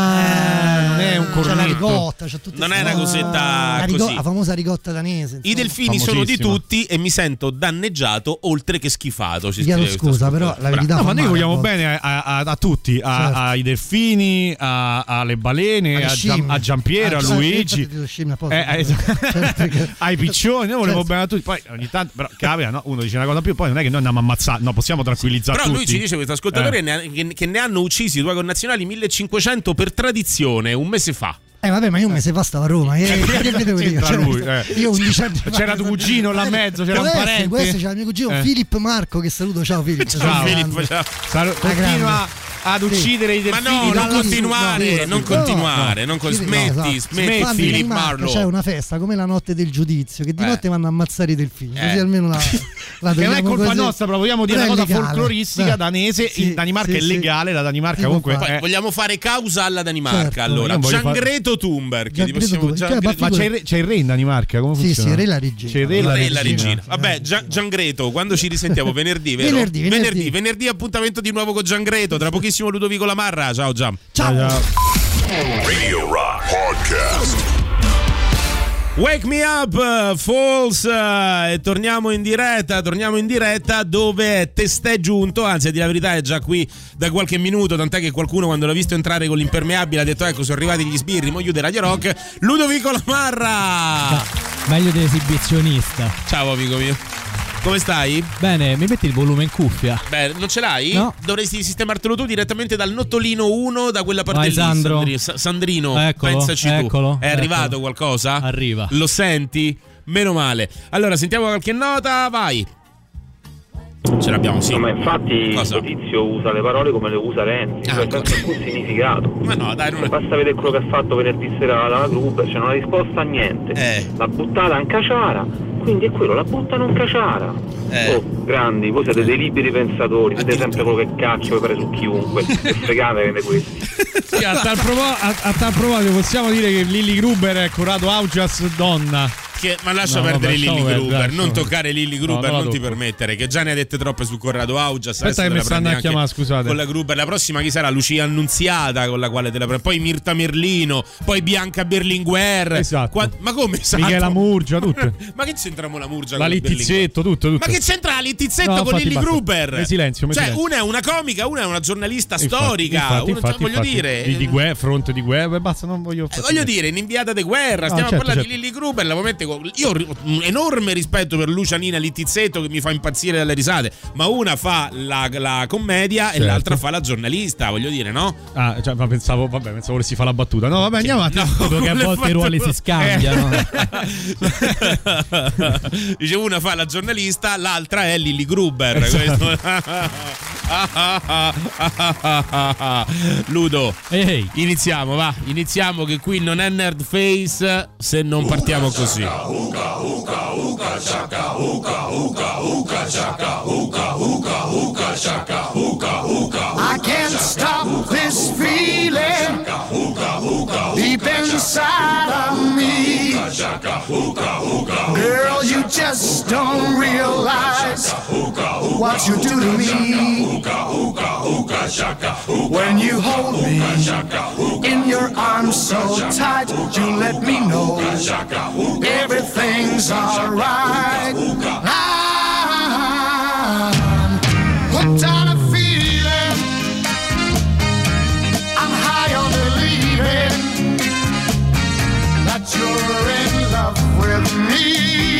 Ah, non è un cornetto. C'è la ricotta, c'è tutte non è una cosetta la, così. la famosa ricotta danese. Insomma. I delfini sono di tutti e mi sento danneggiato oltre che schifato. Ci chiedo scusa, però la verità no, ma noi vogliamo a bene a, a, a tutti, a, certo. ai delfini, a, alle balene, a, Gian, a Giampiero, a, a Luigi, eh, eh, certo. ai piccioni. Noi vogliamo certo. bene a tutti. Poi ogni tanto, però, capita, no? Uno dice una cosa più, poi non è che noi andiamo a ammazzare, no, possiamo tranquillizzare però tutti. Però lui ci dice, questo ascoltatore, eh. ne, che, che ne hanno uccisi i tuoi connazionali millecinquecento per tradizione un mese fa. Eh vabbè, ma io un mese fa stavo a Roma. Eh, che vedevo io? C'era, lui, eh. io undici anni fa. C'era tuo cugino là in mezzo, c'era un parente. Questo c'era mio cugino eh. Filippo Marco, che saluto. Ciao Filippo. Ciao, ciao Filippo, ciao. Salu- continua ad uccidere sì. i delfini. Ma no, non continuare, no, non continuare, no, non con... smetti, no, esatto. smetti Filippo Marlo. C'è una festa come la notte del giudizio, che di eh. notte vanno a ammazzare i delfini, eh. così almeno la, la che non è colpa così. nostra, però vogliamo dire una cosa legale. folcloristica eh. danese, sì, in Danimarca sì, è legale, la Danimarca comunque Poi, è... vogliamo fare causa alla Danimarca, certo. allora. Giangreto Thunberg, ma c'è il re in Danimarca, come funziona? Sì, sì, il re la regina. C'è il re la regina. Vabbè, Giangreto, quando ci risentiamo venerdì, vero? Venerdì, venerdì, venerdì appuntamento di nuovo con Giangreto, tra pochissimo Ludovico Lamarra. Ciao Gian. Ciao. Ciao. Radio Rock Podcast. Wake Me Up, Falls, e torniamo in diretta, torniamo in diretta dove Testè giunto, anzi a dire la verità è già qui da qualche minuto, tant'è che qualcuno quando l'ha visto entrare con l'impermeabile ha detto ecco sono arrivati gli sbirri, mo' chiude Radio Rock, Ludovico Lamarra. Meglio dell'esibizionista. Ciao amico mio. Come stai? Bene, mi metti il volume in cuffia? Beh, non ce l'hai? No. Dovresti sistemartelo tu direttamente dal nottolino uno, da quella parte Vai, lì. Sandro. Sandrino, Sandrino eccolo, pensaci eccolo, tu. È eccolo. arrivato qualcosa? Arriva. Lo senti? Meno male. Allora, sentiamo qualche nota, vai. Ce l'abbiamo, sì. No, ma infatti Cosa? il tizio usa le parole come le usa Renzi, ah, cioè senza alcun significato. Ma no, dai, non è... Basta vedere quello che ha fatto venerdì sera dalla club, cioè non ha risposto a niente. Eh. L'ha buttata in caciara, quindi è quello, la buttano in caciara. Eh. Oh, grandi, voi siete dei liberi pensatori, dite sempre quello che cacchio vi pare su chiunque, e fregatevene questi. Sì, a tal proposito, a, a tal proposito possiamo dire che Lilli Gruber è curato Augias donna. Che, ma lascia no, perdere vabbè, Lily vabbè, Gruber, dai, non no. toccare Lily Gruber, No, non no, ti dopo. permettere, che già ne ha dette troppe su Corrado Augias. Aspetta che mi stanno a chiamare, scusate. Con la Gruber, la prossima chi sarà? Lucia Annunziata, con la quale te la prendi. Poi Mirta Merlino, poi Bianca Berlinguer. Esatto. Qua- ma come? Esatto? Michela Murgia, tutte. Ma che c'entriamo la Murgia La con Littizzetto, tutto, tutto. Ma che c'entra la Littizzetto No, con infatti, Lily basta. Gruber? Mi silenzio, mi Cioè, silenzio. una è una comica, una è una giornalista Infatti, storica. infatti, Una- infatti, cioè, voglio infatti, dire. di, di guerra, fronte di guerra, e basta, non voglio Eh, voglio dire, in inviata di guerra, No, stiamo certo, a parlare certo. di Lily Gruber. La mette con... Io ho ri- un enorme rispetto per Lucianina Littizzetto, che mi fa impazzire dalle risate. Ma una fa la, la commedia Certo. e l'altra fa la giornalista, voglio dire, no? Ah, cioè, ma pensavo, vabbè, pensavo volessi fare la battuta. No, vabbè, andiamo avanti. No, Credo che a le volte i fatto- ruoli si scambiano. Dice, una fa la giornalista, l'altra è Lily Gruber. Esatto. Ludo, Ehi. iniziamo, va. Iniziamo, che qui non è Nerd Face se non partiamo così. I can't stop this feeling deep inside of me. Girl, you just don't realize what you do to me. When you hold me in your arms so tight, you let me know everything's alright. I'm hooked on a feeling, I'm high on believing that you're in love with me.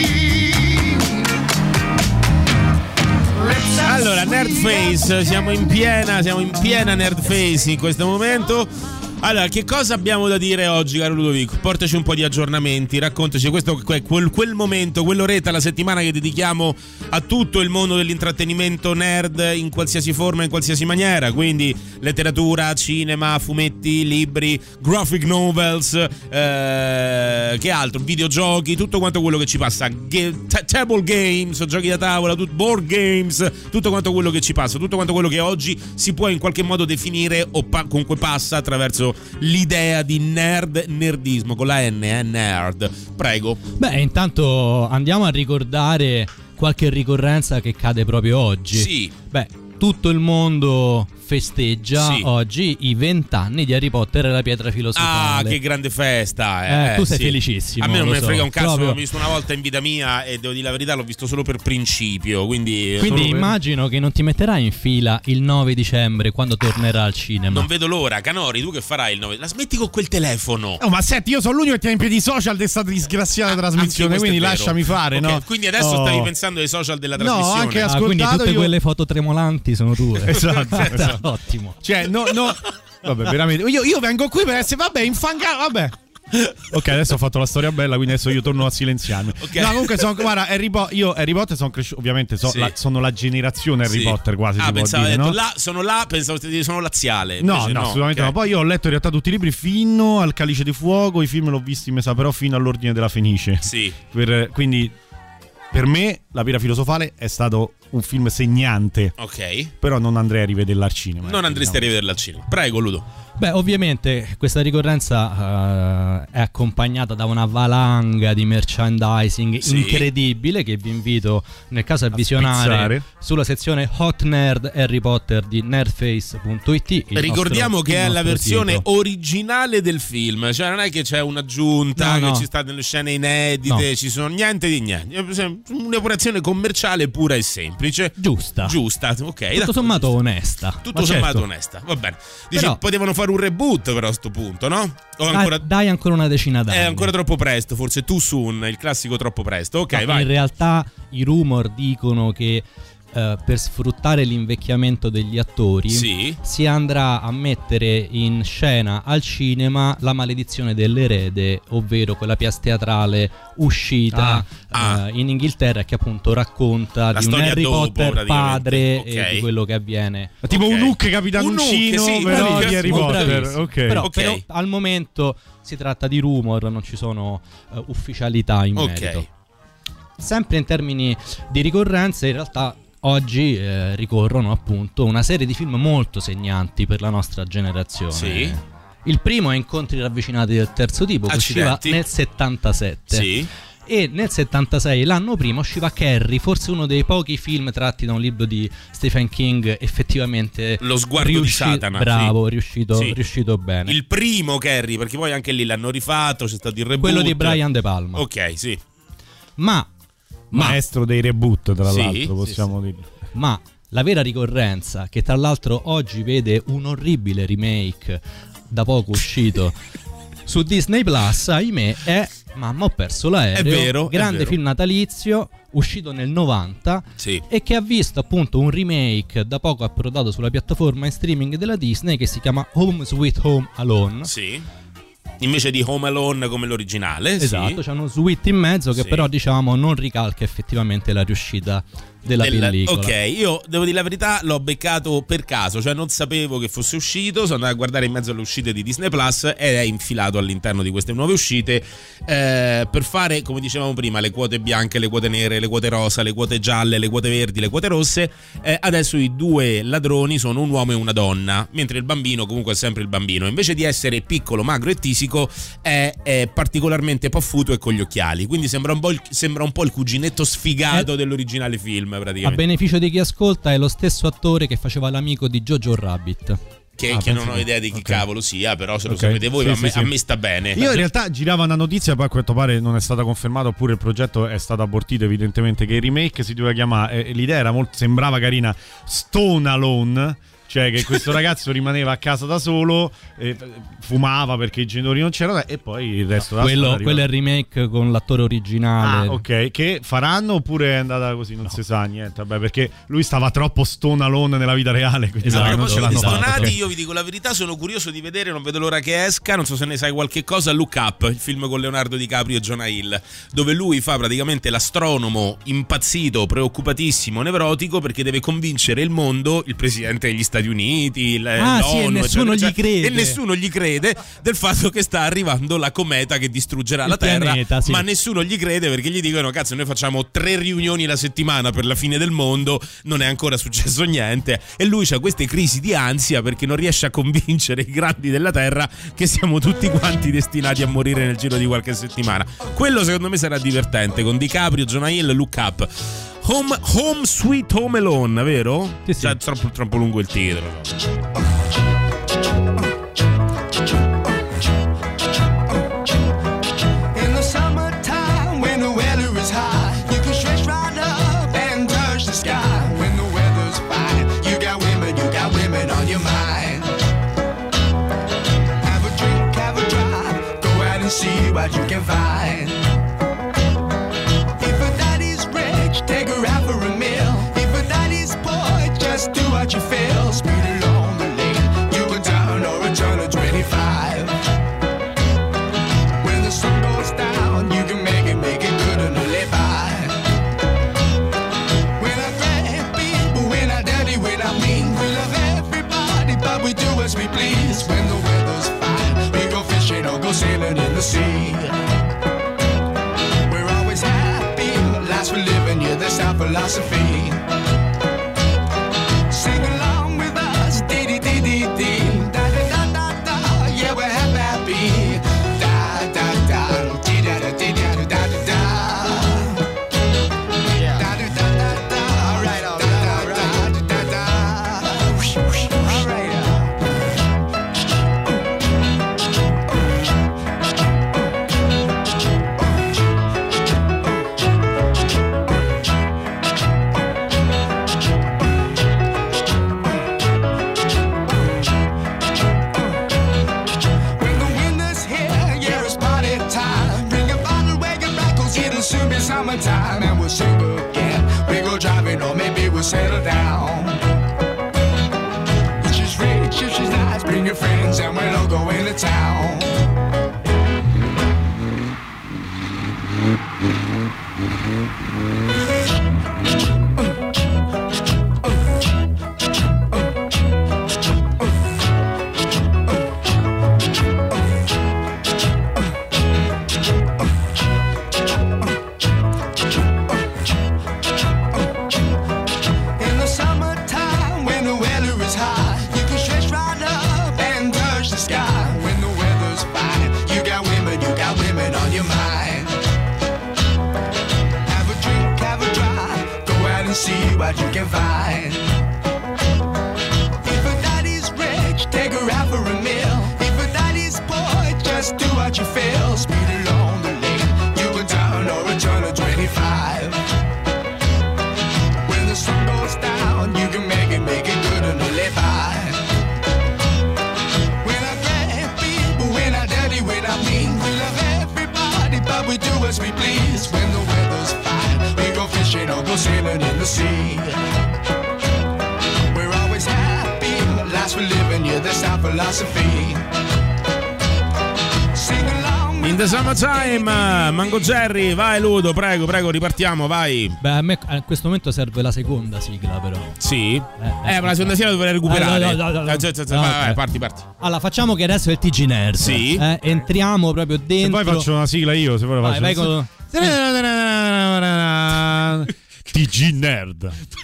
Lips are Allora, Nerd Face, siamo in piena, siamo in piena Nerd Face in questo momento. Allora, che cosa abbiamo da dire oggi, caro Ludovico? Portaci un po' di aggiornamenti, raccontaci questo, quel, quel momento, quell'oretta, la settimana che dedichiamo a tutto il mondo dell'intrattenimento nerd in qualsiasi forma, in qualsiasi maniera, quindi letteratura, cinema, fumetti, libri, graphic novels, eh, che altro, videogiochi, tutto quanto quello che ci passa, Ga- t- table games, giochi da tavola, tut- board games, tutto quanto quello che ci passa, tutto quanto quello che oggi si può in qualche modo definire o pa- comunque passa attraverso l'idea di nerd, nerdismo con la N, eh, nerd. Prego. Beh, intanto andiamo a ricordare qualche ricorrenza che cade proprio oggi. Sì. Beh, tutto il mondo festeggia Sì. oggi i vent'anni di Harry Potter e la pietra filosofale. Ah, che grande festa! Eh, tu sei sì. felicissimo. A me non lo me ne so. frega un cazzo, Proprio- l'ho visto una volta in vita mia e devo dire la verità, l'ho visto solo per principio. Quindi, Quindi solo per- immagino che non ti metterai in fila il nove dicembre quando tornerà al cinema. non vedo l'ora. Canori, tu che farai il nove? La smetti con quel telefono. Oh, ma senti, io sono l'unico che tiene in piedi i social di questa disgraziata trasmissione, Anche questo quindi è vero. lasciami fare, Ok, no? Quindi adesso Oh. stavi pensando ai social della No, trasmissione. anche Ah, quindi ascoltato tutte io- quelle foto tremolanti sono tue. Esatto, esatto. Ottimo. Cioè, no, no. Vabbè, veramente. Io, io vengo qui per essere, vabbè, infangato, vabbè. Ok, adesso ho fatto la storia bella, quindi adesso io torno a silenziarmi. Okay. No, comunque sono, guarda, Harry Po- io Harry Potter sono cresciuto, ovviamente so, Sì. la- sono la generazione Harry Sì. Potter quasi Ah, si può pensavo, dire, detto, no? là, sono là, pensavo che sono laziale. No, Invece no, assolutamente ok. no. Poi io ho letto in realtà tutti i libri fino al Calice di Fuoco, i film l'ho visti, mi sa, però fino all'Ordine della Fenice. Sì. Per- quindi per me La Pietra Filosofale è stato un film segnante. Ok. Però non andrei a rivederla al cinema. Non andresti a rivederla al cinema. Prego, Ludo. Beh, ovviamente questa ricorrenza eh, è accompagnata da una valanga di merchandising Sì. incredibile che vi invito nel caso a, A visionare spizzare. sulla sezione Hot Nerd Harry Potter di nerdface punto it. il Ricordiamo nostro- che il è la nostro versione sito. originale del film, cioè non è che c'è un'aggiunta, No, che no. ci sta delle scene inedite, No. ci sono niente di niente. È un'operazione commerciale pura e semplice. Giusta. Giusta, ok. Tutto d'accordo. sommato onesta. Tutto Ma sommato certo. onesta, va bene. Dici, Però- potevano fare un reboot però a sto punto, no? O Dai- ancora... dai ancora una decina d'anni. È ancora troppo presto, forse too soon, il classico troppo presto. Ok, No, vai. in realtà i rumor dicono che eh, per sfruttare l'invecchiamento degli attori Sì. si andrà a mettere in scena al cinema La maledizione dell'erede, ovvero quella pièce teatrale uscita Ah. eh, in Inghilterra, che appunto racconta La di un storia Harry dopo, Potter praticamente. padre Ok. e di quello che avviene. Tipo Ok. un Hook capitanuncino, Un Hook, sì, però bravissimo, di Harry Bravissimo. Potter. Ok. Però, Ok. però al momento si tratta di rumor, non ci sono eh, ufficialità in Ok. merito. Sempre in termini di ricorrenze, in realtà oggi eh, ricorrono appunto una serie di film molto segnanti per la nostra generazione. Sì. Il primo è Incontri ravvicinati del terzo tipo, che usciva Accidenti. nel settantasette. Sì. E nel settantasei, l'anno prima, usciva Carrie, forse uno dei pochi film tratti da un libro di Stephen King effettivamente Lo sguardo riusci- di Satana. bravo, sì. riuscito, Sì. riuscito bene. Il primo Carrie, perché poi anche lì l'hanno rifatto, c'è stato il reboot. Quello di Brian De Palma. Ok, sì. Ma maestro dei reboot, tra Sì, l'altro, possiamo sì, dirlo. Ma la vera ricorrenza, che tra l'altro oggi vede un orribile remake da poco uscito su Disney Plus, ahimè, è Mamma ho perso l'aereo. È vero, grande è vero. film natalizio uscito nel novanta, sì. e che ha visto appunto un remake da poco approdato sulla piattaforma in streaming della Disney, che si chiama Home Sweet Home Alone. Sì. Invece di Home Alone come l'originale. Esatto, sì. c'è uno sweet in mezzo che Sì. però diciamo non ricalca effettivamente la riuscita della Del- pellicola. Ok, io devo dire la verità, l'ho beccato per caso, cioè non sapevo che fosse uscito, sono andato a guardare in mezzo alle uscite di Disney Plus ed è infilato all'interno di queste nuove uscite eh, per fare, come dicevamo prima, le quote bianche, le quote nere, le quote rosa, le quote gialle, le quote verdi, le quote rosse. Eh, adesso i due ladroni sono un uomo e una donna, mentre il bambino comunque è sempre il bambino. Invece di essere piccolo, magro e tisico è, è particolarmente paffuto e con gli occhiali, quindi sembra un po' il, sembra un po' il cuginetto sfigato Eh. dell'originale film. A Praticamente. beneficio di chi ascolta, è lo stesso attore che faceva l'amico di Jojo Rabbit. Che, Ah, che non penso ho che- idea di chi ok. cavolo sia, però se lo Ok. sapete voi, Sì, a, sì, me, sì. a me sta bene. Io in realtà girava una notizia, poi a quanto pare non è stata confermata, oppure il progetto è stato abortito evidentemente, che il remake si doveva chiamare, eh, l'idea era molto, sembrava carina, Stone Alone, cioè che questo ragazzo rimaneva a casa da solo, eh, fumava perché i genitori non c'erano e poi il resto della Quello, storia quello è il remake con l'attore originale. Ah, ok, che faranno oppure è andata così, non si sa niente, vabbè, perché lui stava troppo Stone Alone nella vita reale, quindi Esatto, A non ce proposito di l'hanno fatto. stonati, io vi dico la verità, sono curioso di vedere, non vedo l'ora che esca, non so se ne sai qualche cosa, Look Up, il film con Leonardo DiCaprio e Jonah Hill, dove lui fa praticamente l'astronomo impazzito, preoccupatissimo, nevrotico, perché deve convincere il mondo, il presidente degli Stati Uniti, il, Ah, l'ONU, sì, e nessuno eccetera, gli eccetera, crede. e nessuno gli crede del fatto che sta arrivando la cometa che distruggerà Il la Terra, pianeta, sì. ma nessuno gli crede perché gli dicono cazzo, noi facciamo tre riunioni la settimana per la fine del mondo, non è ancora successo niente, e lui ha queste crisi di ansia perché non riesce a convincere i grandi della Terra che siamo tutti quanti destinati a morire nel giro di qualche settimana. Quello secondo me sarà divertente, con DiCaprio, Jonah Hill, Look Up. Home, Home Sweet Home Alone, vero? Sì, sì. Cioè, troppo, troppo lungo il titolo. In the summertime, when the weather is high, you can stretch right up and touch the sky. When the weather's fine, you got women, you got women on your mind. Have a drink, have a drive, go out and see what you can find. If a daddy's rich, take her out for a meal. If a daddy's poor, just do what you feel. Speed along the lane, you can turn or a turn of twenty-five. When the sun goes down, you can make it, make it good and live by. We're not great people, we're not dirty, we're not mean. We love everybody, but we do as we please. When the weather's fine, we go fishing or go sailing in the sea. We're always happy, lives we're living, yeah, that's our philosophy. Sing along with us, dee dee dee dee dee, da da da da da, yeah, we're happy, happy. Da da da, dee da da dee da da da da da. Da da da da da, all right, all right, all right, da da da. Whoosh, whoosh, all right. When the winter's here, yeah, it's party time. Bring a bottle, wagon back, 'cause it'll soon be summertime. And we'll sing again. We go driving, or maybe we'll settle down. It's just rich, it's just nice. Bring your friends, and we'll all go into town. In the summertime, when the weather is high, you can stretch right up and touch the sky. When the weather's must be pleased when the weather's fine. We go fishing or go swimming in the sea. We're always happy, life's for living, yeah, that's our philosophy. Sing along. In the Summertime, Mango Jerry, vai Ludo, prego, prego, ripartiamo, vai. Beh, a me a questo momento serve la seconda sigla, però. Sì? Eh, eh ma la seconda sigla dovrei recuperare. Eh, no, no, no, no. Eh, cioè, cioè, vai, No, vai, eh. parti, parti. Allora, facciamo che adesso è il T G Nerd. Sì. Eh, entriamo proprio dentro. Se poi faccio una sigla io, se poi Vai, faccio vai con... T G Nerd.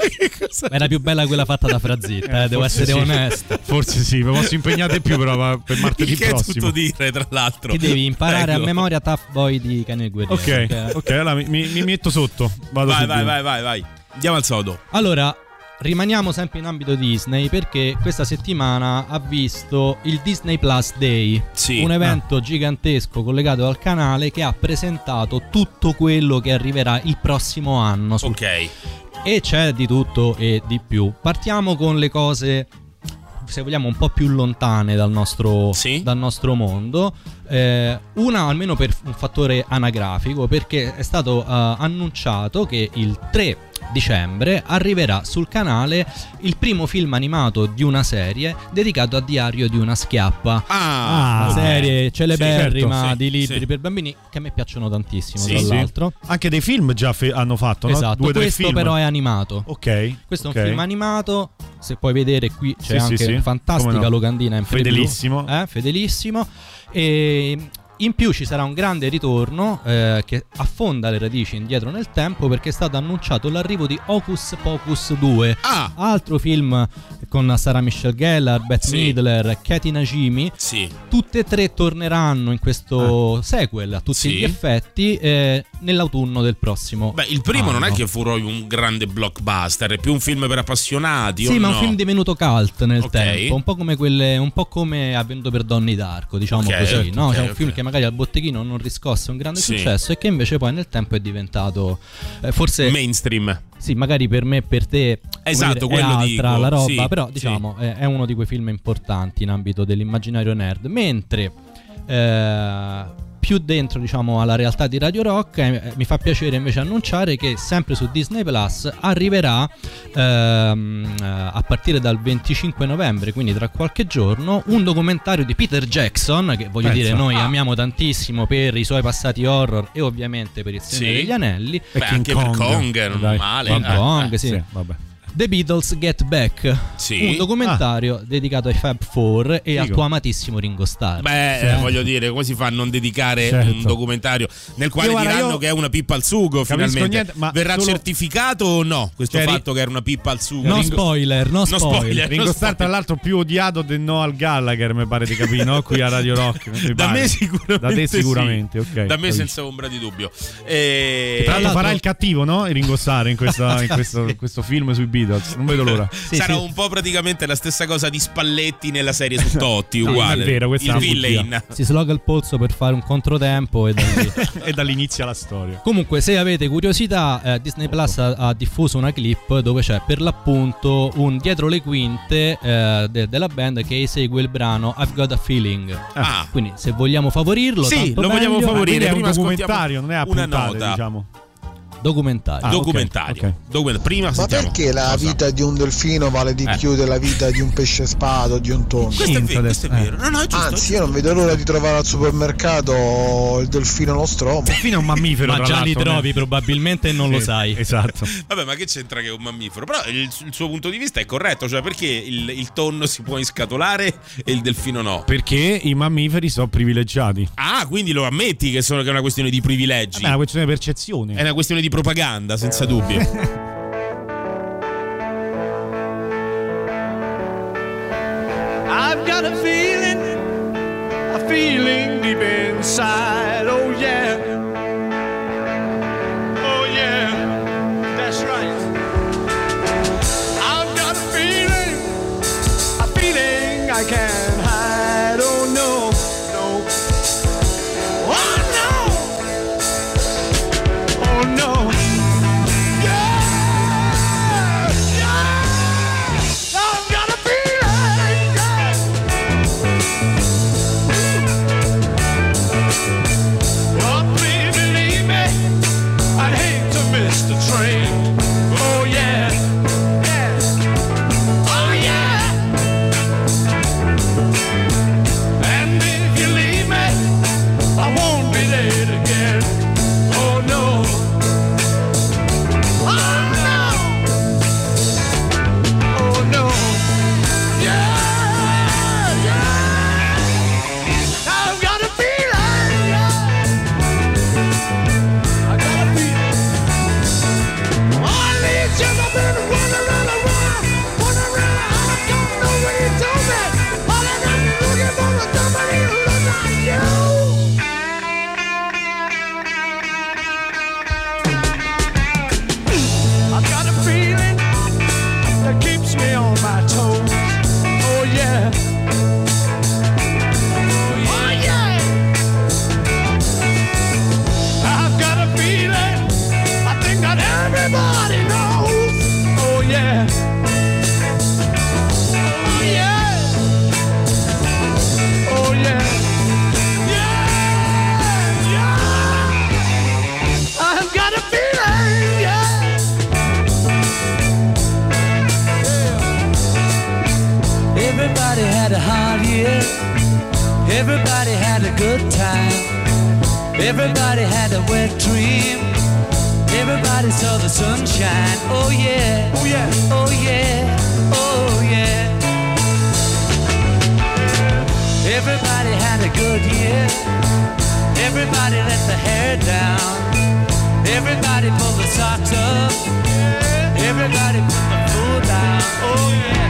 Era più bella quella fatta da Frazitta, eh, devo Forse essere sì. onesto. Forse sì, mi posso impegnare di più, però va per martedì Il che è prossimo. tutto dire, tra l'altro. Ti devi imparare Prego. a memoria Tough Boy di Cane Guerriero. Ok, perché- ok, allora mi, mi- mi metto sotto. Vado Vai, su vai, due. vai, vai, vai. Andiamo al sodo. Allora, rimaniamo sempre in ambito Disney perché questa settimana ha visto il Disney Plus Day, Sì. un evento gigantesco collegato al canale che ha presentato tutto quello che arriverà il prossimo anno. sul- Ok. E c'è di tutto e di più. Partiamo con le cose, se vogliamo, un po' più lontane dal nostro, dal nostro mondo. Eh, una almeno per un fattore anagrafico, perché è stato eh, annunciato che il tre dicembre arriverà sul canale il primo film animato di una serie dedicato a Diario di una schiappa. Ah, una ok. serie celeberrima Sì, certo, sì, di libri sì. per bambini che a me piacciono tantissimo, Sì, tra sì. l'altro. Anche dei film già fe- hanno fatto, no? Esatto, Due o tre questo film. però è animato. Ok. Questo ok. è un film animato. Se puoi vedere qui c'è Sì, sì, anche sì. fantastica Come no. locandina in Fedelissimo. blu, eh, fedelissimo. E in più ci sarà un grande ritorno eh, che affonda le radici indietro nel tempo, perché è stato annunciato l'arrivo di Hocus Pocus due, Ah. altro film con Sarah Michelle Gellar, Beth Sì. Midler, Katy Najimy. Sì. Tutte e tre torneranno in questo sequel a tutti Sì. gli effetti eh, nell'autunno del prossimo. Beh, il primo non è anno. che fu proprio un grande blockbuster, è più un film per appassionati. Sì, o ma è no? un film divenuto cult nel Ok. tempo, un po' come quelle, un po' come è avvenuto per Donnie Darko, diciamo Ok, così, no? ok, C'è un ok. film che magari al botteghino non riscosse un grande Sì. successo e che invece poi nel tempo è diventato eh, forse mainstream. Sì, magari per me e per te come Esatto, dire, quello è altra dico, la roba, sì, però sì. diciamo è, è uno di quei film importanti in ambito dell'immaginario nerd, mentre eh, più dentro, diciamo, alla realtà di Radio Rock, eh, mi fa piacere invece annunciare che sempre su Disney Plus arriverà ehm, eh, a partire dal venticinque novembre, quindi tra qualche giorno, un documentario di Peter Jackson, che voglio Pensa. dire noi Ah. amiamo tantissimo per i suoi passati horror e ovviamente per il Signore Sì. degli Anelli. Beh, anche per Kong, non Dai. male. King eh. Kong, sì. Sì, vabbè. The Beatles Get Back, Sì. un documentario dedicato ai Fab Four e al Figo. tuo amatissimo Ringo Starr. Beh, Sì. eh, voglio dire, come si fa a non dedicare Certo. un documentario nel quale Io, guarda, diranno io che è una pippa al sugo capisco finalmente? niente, ma Verrà solo- certificato o no questo Cioè, ri- fatto che era una pippa al sugo? No Ringo- spoiler, no No spoiler. spoiler. Ringo non Starr, tra l'altro, più odiato del Noel Gallagher, mi pare di capire, no? Qui a Radio Rock. mi Da pare. me sicuramente Da te sì. sicuramente, ok. Da me capisco. senza ombra di dubbio. E... Tra l'altro l'altro- farà il cattivo, no? Il Ringo Starr in, questa- in questo, in questo film sui Beatles. Non vedo l'ora. Sì, sarà sì. un po' praticamente la stessa cosa di Spalletti nella serie su Totti, No, uguale. non è vero, questa il è una bugia. villain. Si sloga il polso per fare un controtempo e da lì. E da lì inizia la storia. Comunque, se avete curiosità, eh, Disney Plus ha, ha diffuso una clip dove c'è per l'appunto un dietro le quinte eh, de- della band che esegue il brano I've Got a Feeling. Ah. Quindi, se vogliamo favorirlo, Sì, tanto lo vogliamo meglio. favorire. Quindi è un Prima ascoltiamo documentario, non è a una puntate, nota. diciamo. Documentario. Ah, Documentario. ok, ok. Documentario. Prima Ma sentiamo perché la cosa. vita di un delfino vale di Eh. più della vita di un pesce spada o di un tonno? Questo è vero, questo è Eh. vero. No, no, è giusto. Anzi, io non vedo l'ora di trovare al supermercato il delfino nostromo. Il delfino è un mammifero, Ma tra già li l'altro, trovi né? probabilmente e non lo Sì, sai. Esatto. Vabbè, ma che c'entra che è un mammifero? Però il, il suo punto di vista è corretto, cioè perché il, il tonno si può inscatolare e il delfino no? Perché i mammiferi sono privilegiati. Ah, quindi lo ammetti che, sono, che è una questione di privilegi? È una questione di percezione. È una questione di propaganda, senza dubbio. I've got a feeling, a feeling deep inside. Oh yeah, oh yeah, that's right. I've got a feeling, a feeling I can't hide. Oh no, no. Oh no, oh no. Yeah, yeah. I've got a feeling. Yeah. Oh, please believe me. Everybody had a hard year. Everybody had a good time. Everybody had a wet dream. Everybody saw the sunshine. Oh yeah, oh yeah, oh yeah, oh yeah. Everybody had a good year. Everybody let the hair down. Everybody pulled the socks up. Everybody put the food down. Oh yeah.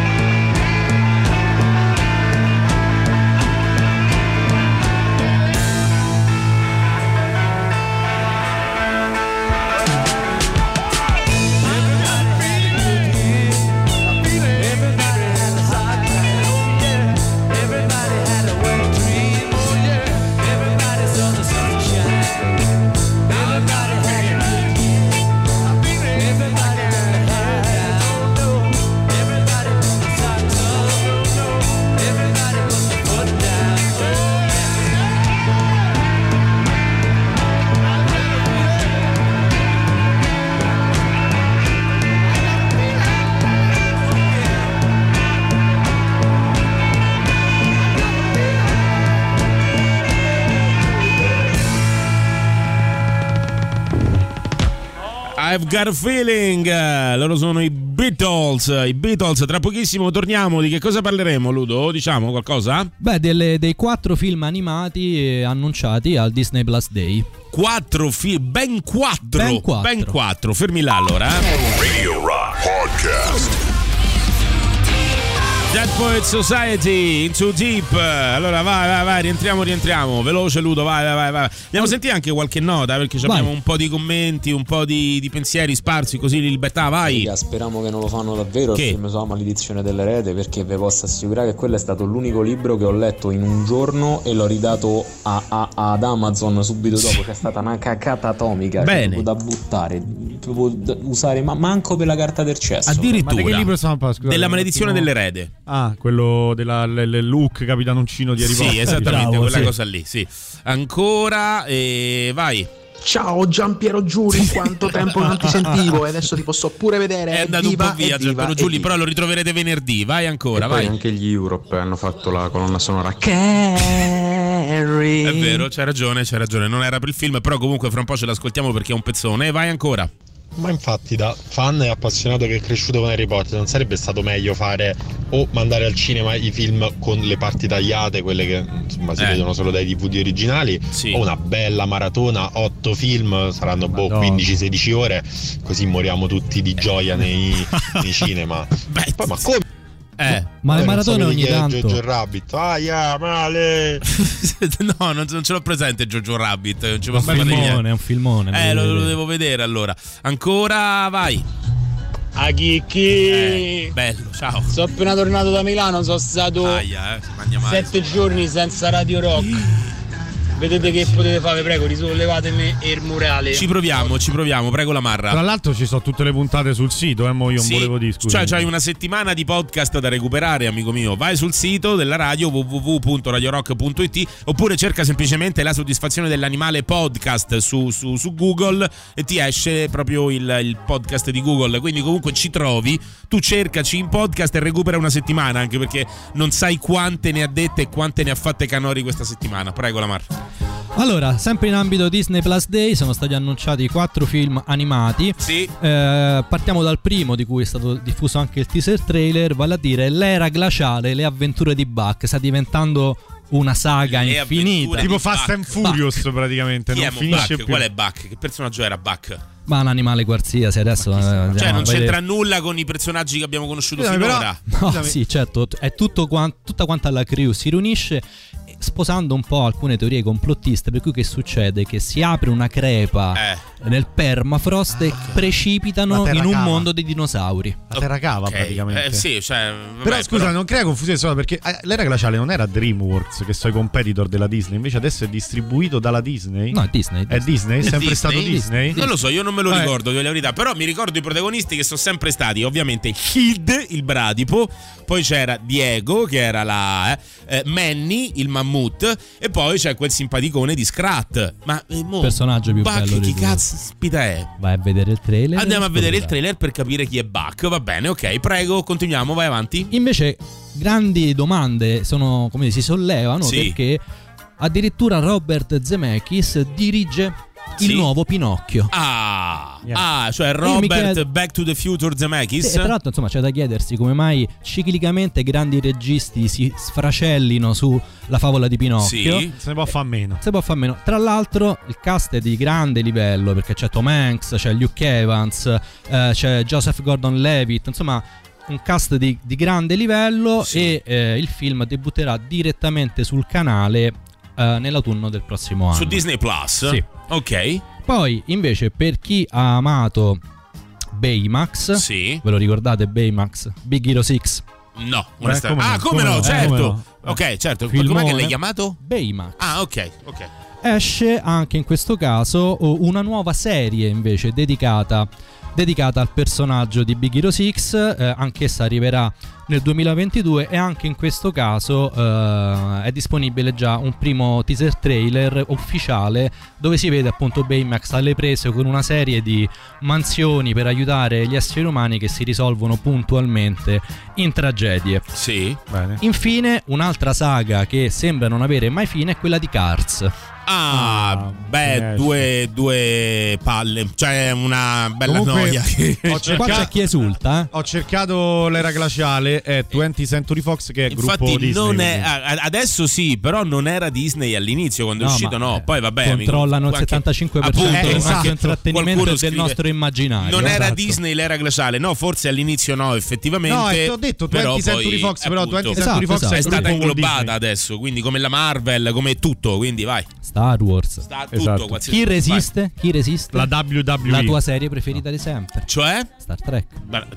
I've got a feeling. Loro sono i Beatles. I Beatles. Tra pochissimo torniamo. Di che cosa parleremo, Ludo? Diciamo qualcosa? Beh, delle, dei quattro film animati eh, annunciati al Disney Plus Day. Quattro film, ben quattro. Ben quattro. Ben quattro. Fermi là allora. Radio Rock Podcast. Dead Poets Society, Into Deep. Allora vai, vai, vai, rientriamo, rientriamo. Veloce Ludo, vai, vai, vai. Andiamo a sentire anche qualche nota, perché abbiamo un po' di commenti, un po' di, di pensieri sparsi così di libertà, vai. Raga, speriamo che non lo fanno davvero che? il film sulla maledizione dell'erede, perché vi posso assicurare che quello è stato l'unico libro che ho letto in un giorno e l'ho ridato a, a, ad Amazon subito dopo. C'è stata una cacata atomica. Bene. Cioè, da buttare, proprio da usare, ma manco per la carta del cesso. Addirittura. Ma di che libro stiamo parlando? Della maledizione dell'erede. Ah, quello della Luke, capitanoncino di Harry Potter. Sì, esattamente, Bravo, quella sì. cosa lì, sì. Ancora, e vai. Ciao Giampiero Giuli, quanto tempo non ti sentivo e adesso ti posso pure vedere. È andato viva, un po' via è Giampiero viva, Giuli, è però lo ritroverete venerdì. Vai ancora, e vai. poi anche gli Europe hanno fatto la colonna sonora Carrie. È vero, c'hai ragione, c'hai ragione. Non era per il film, però comunque fra un po' ce l'ascoltiamo perché è un pezzone. Vai ancora. Ma infatti da fan e appassionato che è cresciuto con Harry Potter non sarebbe stato meglio fare o mandare al cinema i film con le parti tagliate, quelle che insomma si Eh. vedono solo dai D V D originali, Sì. o una bella maratona, otto film, saranno boh, Madonna. quindici sedici ore, così moriamo tutti di gioia nei, nei cinema. Poi, ma come? Eh. Ma le Voi non maratone sapete ogni chi è tanto. Jojo Rabbit, aia male. No, non, non ce l'ho presente Jojo Rabbit. Non ci posso È un fare niente. filmone, è un filmone. Eh, lo, devo lo vedere. devo vedere allora. Ancora, vai. A chicchi. Eh, bello, ciao. Sono appena tornato da Milano, sono stato Aia, eh, si mangia male. sette giorni senza Radio Rock. Vedete che potete fare, prego, risollevatemi il murale. Ci proviamo, ci proviamo, prego la Marra. Tra l'altro ci sono tutte le puntate sul sito, eh, mo io non Sì, volevo dire, scusa. cioè c'hai una settimana di podcast da recuperare, amico mio. Vai sul sito della radio w w w punto radio rock punto i t oppure cerca semplicemente La soddisfazione dell'animale podcast su, su, su Google e ti esce proprio il, il podcast di Google. Quindi comunque ci trovi, tu cercaci in podcast e recupera una settimana, anche perché non sai quante ne ha dette e quante ne ha fatte Canori questa settimana. Prego la Marra. Allora, sempre in ambito Disney Plus Day sono stati annunciati quattro film animati. Sì. Eh, partiamo dal primo, di cui è stato diffuso anche il teaser trailer, vale a dire L'era glaciale, le avventure di Buck. Sta diventando una saga Le infinita. Tipo Fast and Furious praticamente. Chi non è Mo finisce Buck? più. Qual è Buck? Che personaggio era Buck? Ma un animale qualsiasi adesso. eh, Cioè andiamo non a vedere. c'entra nulla con i personaggi che abbiamo conosciuto Scusami, finora. No, sì, certo, è tutto quan- tutta quanta la crew si riunisce sposando un po' alcune teorie complottiste, per cui che succede? Che si apre una crepa Eh. nel permafrost e precipitano La terra in un cava. mondo dei dinosauri. La terra cava Ok, praticamente. eh, sì, cioè, vabbè, Però scusa, non crea confusione solo perché eh, l'era glaciale non era DreamWorks, che sono i competitor della Disney, invece adesso è distribuito dalla Disney. No, è Disney. È Disney? È sempre Disney? stato Disney? Non lo so, io non me lo Vabbè. ricordo, devo dire la verità. Però mi ricordo i protagonisti che sono sempre stati, ovviamente, Kid, il bradipo. Poi c'era Diego, che era la eh, eh, Manny, il mammut Mammut, e poi c'è quel simpaticone di Scrat. Ma eh, mo, personaggio più Buck, bello chi di tutti. caspita è? Vai a vedere il trailer. Andiamo a vedere il trailer per capire chi è Buck. Va bene, ok, prego, continuiamo, vai avanti. Invece grandi domande sono, come si sollevano, Sì. perché addirittura Robert Zemeckis dirige il Sì. nuovo Pinocchio. Ah, Yeah. ah, cioè E mi Robert chiedo- Back to the Future Zemeckis. Sì, e tra l'altro, insomma, c'è da chiedersi come mai ciclicamente grandi registi si sfracellino sulla favola di Pinocchio. Sì, se ne può fare meno. Se può fare meno. Tra l'altro, il cast è di grande livello, perché c'è Tom Hanks, c'è Luke Evans, eh, c'è Joseph Gordon-Levitt, insomma un cast di, di grande livello. Sì. E eh, il film debutterà direttamente sul canale eh, nell'autunno del prossimo anno. Su Disney Plus? Sì. Ok. Poi invece per chi ha amato Baymax, Sì. ve lo ricordate Baymax? Big Hero sei? No, Beh, onestamente. come Ah, no, come, come no, no, certo. come no. Ok, certo. Filmone. Com'è che l'hai chiamato? Baymax. Ah, ok, ok. Esce anche in questo caso una nuova serie invece dedicata, dedicata al personaggio di Big Hero sei, eh, anch'essa arriverà nel duemilaventidue, e anche in questo caso eh, è disponibile già un primo teaser trailer ufficiale dove si vede appunto Baymax alle prese con una serie di mansioni per aiutare gli esseri umani che si risolvono puntualmente in tragedie. Sì. Bene. Infine, un'altra saga che sembra non avere mai fine è quella di Cars. Ah, Ah, beh, esce. due, due palle. Cioè, una bella Comunque, noia. ho Qua cercato- c'è chi esulta, eh? Ho cercato l'era glaciale, è ventieth Century Fox, che è il gruppo Infatti, Disney. non è, quindi. a- adesso sì, però non era Disney all'inizio quando è No, uscito. ma, No, eh, poi vabbè. controllano il amico, anche- settantacinque per cento appunto, del nostro esatto. intrattenimento Qualcuno e del scrive, nostro immaginario. Non era Esatto. Disney l'era glaciale, no, forse all'inizio no, effettivamente. No, eh, ti ho detto però ventieth Century poi, Fox, però appunto, ventieth Century Esatto, Fox è il stata gruppo Walt inglobata Disney. adesso, quindi come la Marvel, come tutto, quindi vai. Star Wars. Sta tutto, Esatto. qualsiasi- Chi vai. resiste? Chi resiste? La W W E. La tua serie preferita di sempre. Cioè? Star Trek.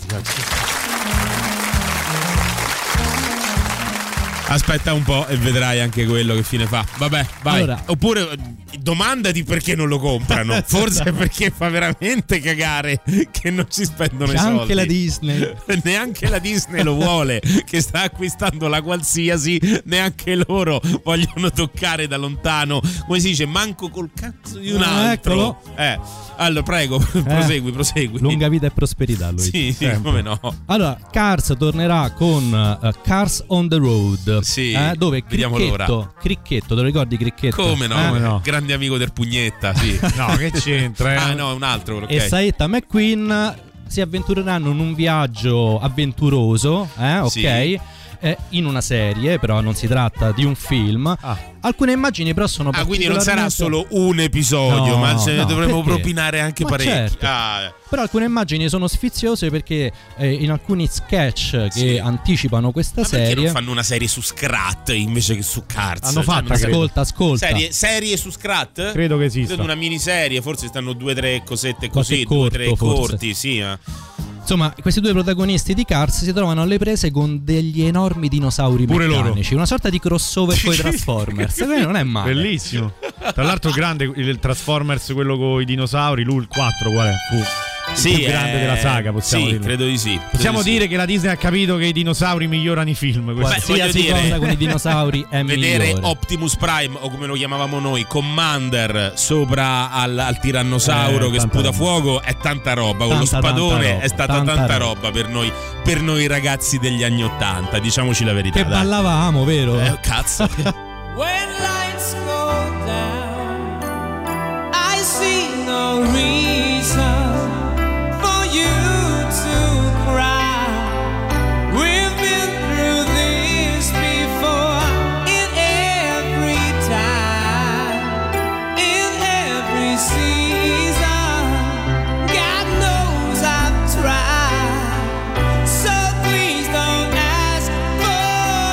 Aspetta un po' e vedrai anche quello che fine fa. Vabbè, vai. Allora. Oppure eh, domandati perché non lo comprano. Forse perché fa veramente cagare che non ci spendono C'è i soldi. anche la Disney. Neanche la Disney lo vuole, che sta acquistando la qualsiasi. Neanche loro vogliono toccare da lontano. Come si dice, manco col cazzo di un Ah, altro. eccolo. Eh, allora prego, prosegui, prosegui. Lunga vita e prosperità, lui. Sì, sì, come no. Allora, Cars tornerà con uh, Cars on the Road. Sì, eh, dove vediamo Cricchetto, l'ora. Cricchetto, te lo ricordi Cricchetto? Come no? Eh? Come no? Grande amico del Pugnetta, sì. No, che c'entra? eh? Ah, no, è un altro. ok. E Saetta McQueen si avventureranno in un viaggio avventuroso, eh, ok? Sì. Eh, in una serie, però non si tratta di un film. Alcune immagini però sono Ah, quindi non sarà particolarmente- solo un episodio, No, ma ce ne no, dovremo perché? propinare anche Ma parecchi. certo. Ah, Però alcune immagini sono sfiziose perché eh, in alcuni sketch che Sì. anticipano questa ma perché serie. non fanno una serie su Scrat invece che su Cars? Hanno fatta, non credo. Ascolta, ascolta. Serie, serie su Scrat? Credo che esista. Credo una miniserie, forse stanno due o tre cosette Qualche così, due o corto, tre forse. corti, sì. eh. Insomma, questi due protagonisti di Cars si trovano alle prese con degli enormi dinosauri Pure loro. meccanici, una sorta di crossover con i Transformers. Quello non è male. Bellissimo. Tra l'altro grande il Transformers, quello con i dinosauri, lui il quattro qual è? Fu il Sì, più grande eh, della saga, possiamo sì, dirlo. credo di sì. credo Possiamo di sì. dire che la Disney ha capito che i dinosauri migliorano i film. questo. Beh, voglio Qualsiasi dire, cosa con i dinosauri è vedere migliore. Optimus Prime, o come lo chiamavamo noi, Commander sopra al, al tirannosauro Eh, che tanta sputa roba. fuoco è tanta roba. Con lo Tanta, tanta spadone roba, è stata tanta tanta, roba. roba per noi, per noi ragazzi degli anni Ottanta, diciamoci la verità. Che dai. ballavamo, vero? Eh, cazzo. When lights go down, I see no reason for you to cry. We've been through this before, in every time, in every season. God knows I've tried, so please don't ask for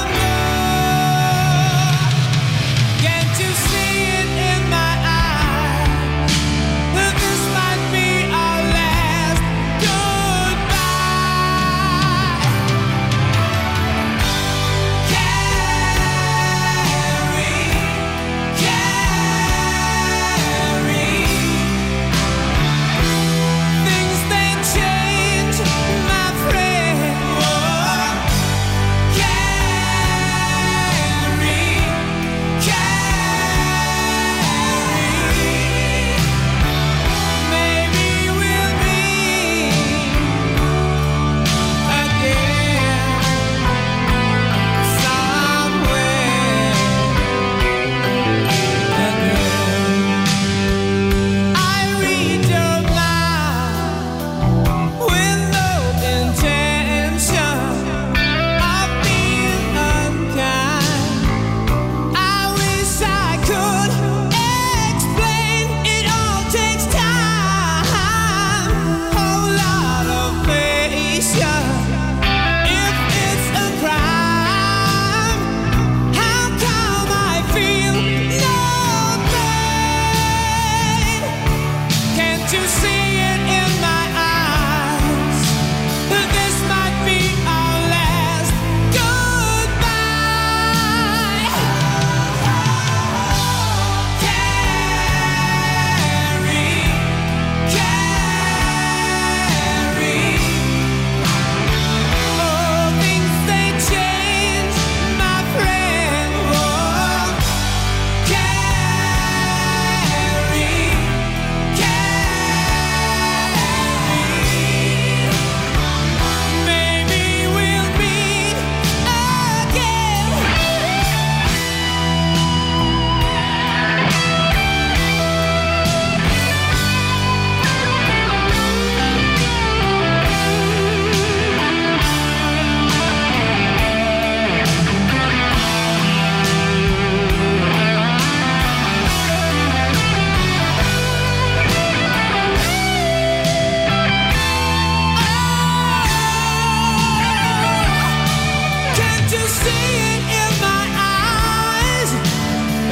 more. Can't you see it in my eyes? That this might be our last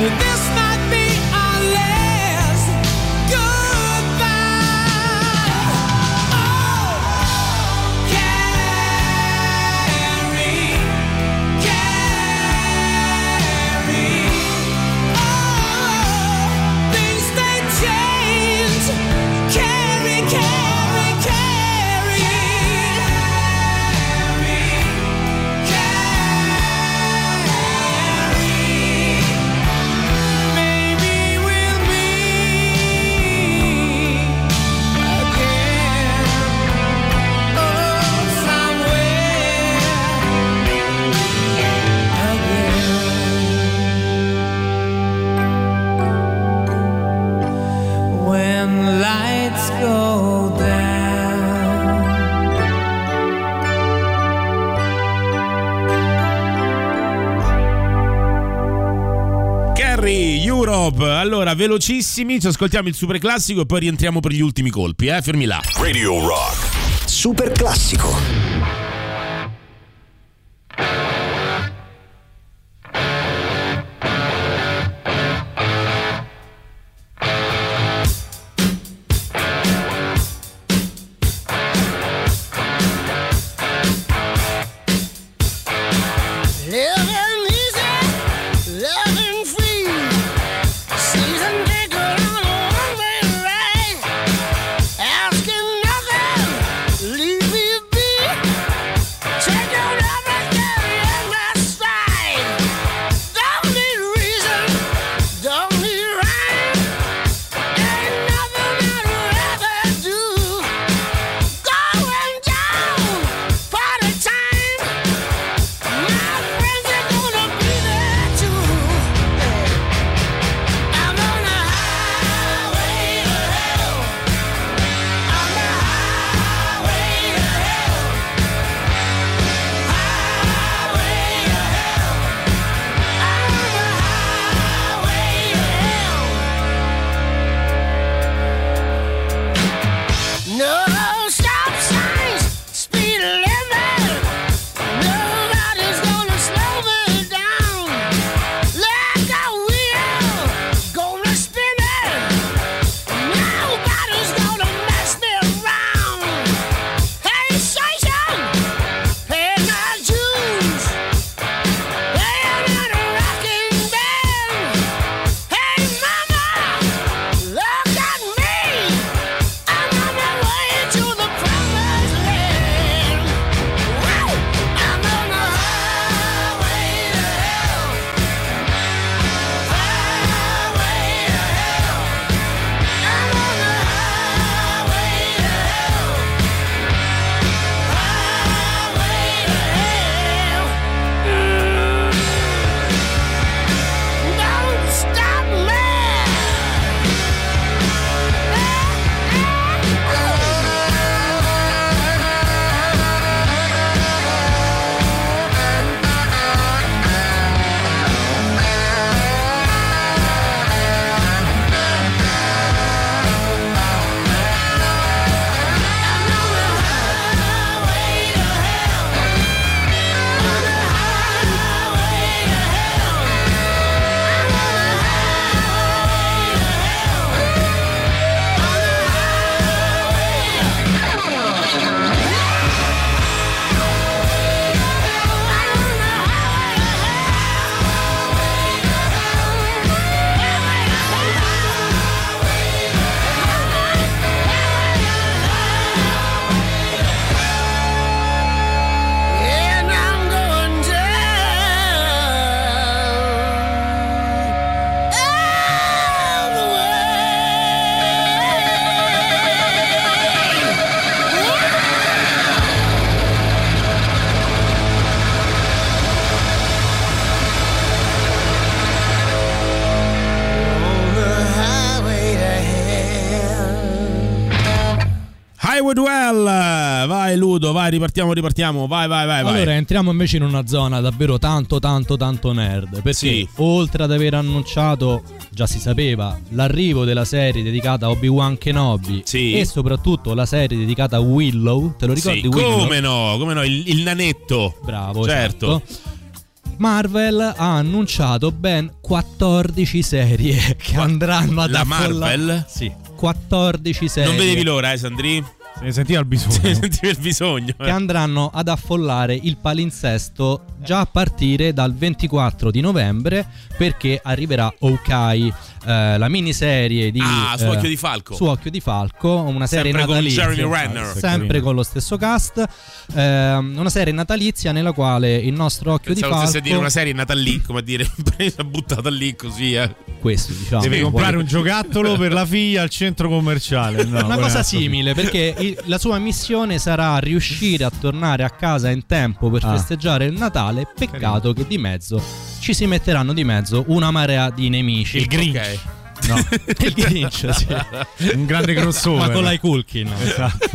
Allora, velocissimi, ci ascoltiamo il super classico e poi rientriamo per gli ultimi colpi, eh? Fermi là. Radio Rock. Super classico. Well, vai Ludo, vai, ripartiamo, ripartiamo, vai, vai, vai. Allora vai. entriamo invece in una zona davvero tanto, tanto, tanto nerd. Perché sì. oltre ad aver annunciato, già si sapeva, l'arrivo della serie dedicata a Obi-Wan Kenobi sì. e soprattutto la serie dedicata a Willow, te lo ricordi? Sì, Willow? come no, come no, il, il nanetto. Bravo, certo. certo. Marvel ha annunciato ben quattordici serie che andranno ad La affollare. Marvel? Sì, quattordici serie. Non vedevi l'ora, eh, Sandri? Se ne sentiva il bisogno. Se ne sentiva il bisogno. Che andranno ad affollare il palinsesto già a partire dal ventiquattro di novembre, perché arriverà Hawkeye, eh, la miniserie di Ah, su Occhio eh, di Falco. Su Occhio di Falco, una serie Sempre con natalizia. Jeremy Renner. Sempre con lo stesso cast, eh, una serie natalizia nella quale il nostro Occhio Pensavo di Falco. stesse a dire una serie nata lì, come a dire, presa buttata lì così, eh. Questo, diciamo. Devi comprare un giocattolo per la figlia al centro commerciale. No, una cosa è simile, perché il- la sua missione sarà riuscire a tornare a casa in tempo per Ah. festeggiare il Natale. Peccato che di mezzo ci si metteranno di mezzo una marea di nemici. Il Grinch. Ok. No, il Grinch, sì. Un grande crossover. Ma con la Culkin. Esatto.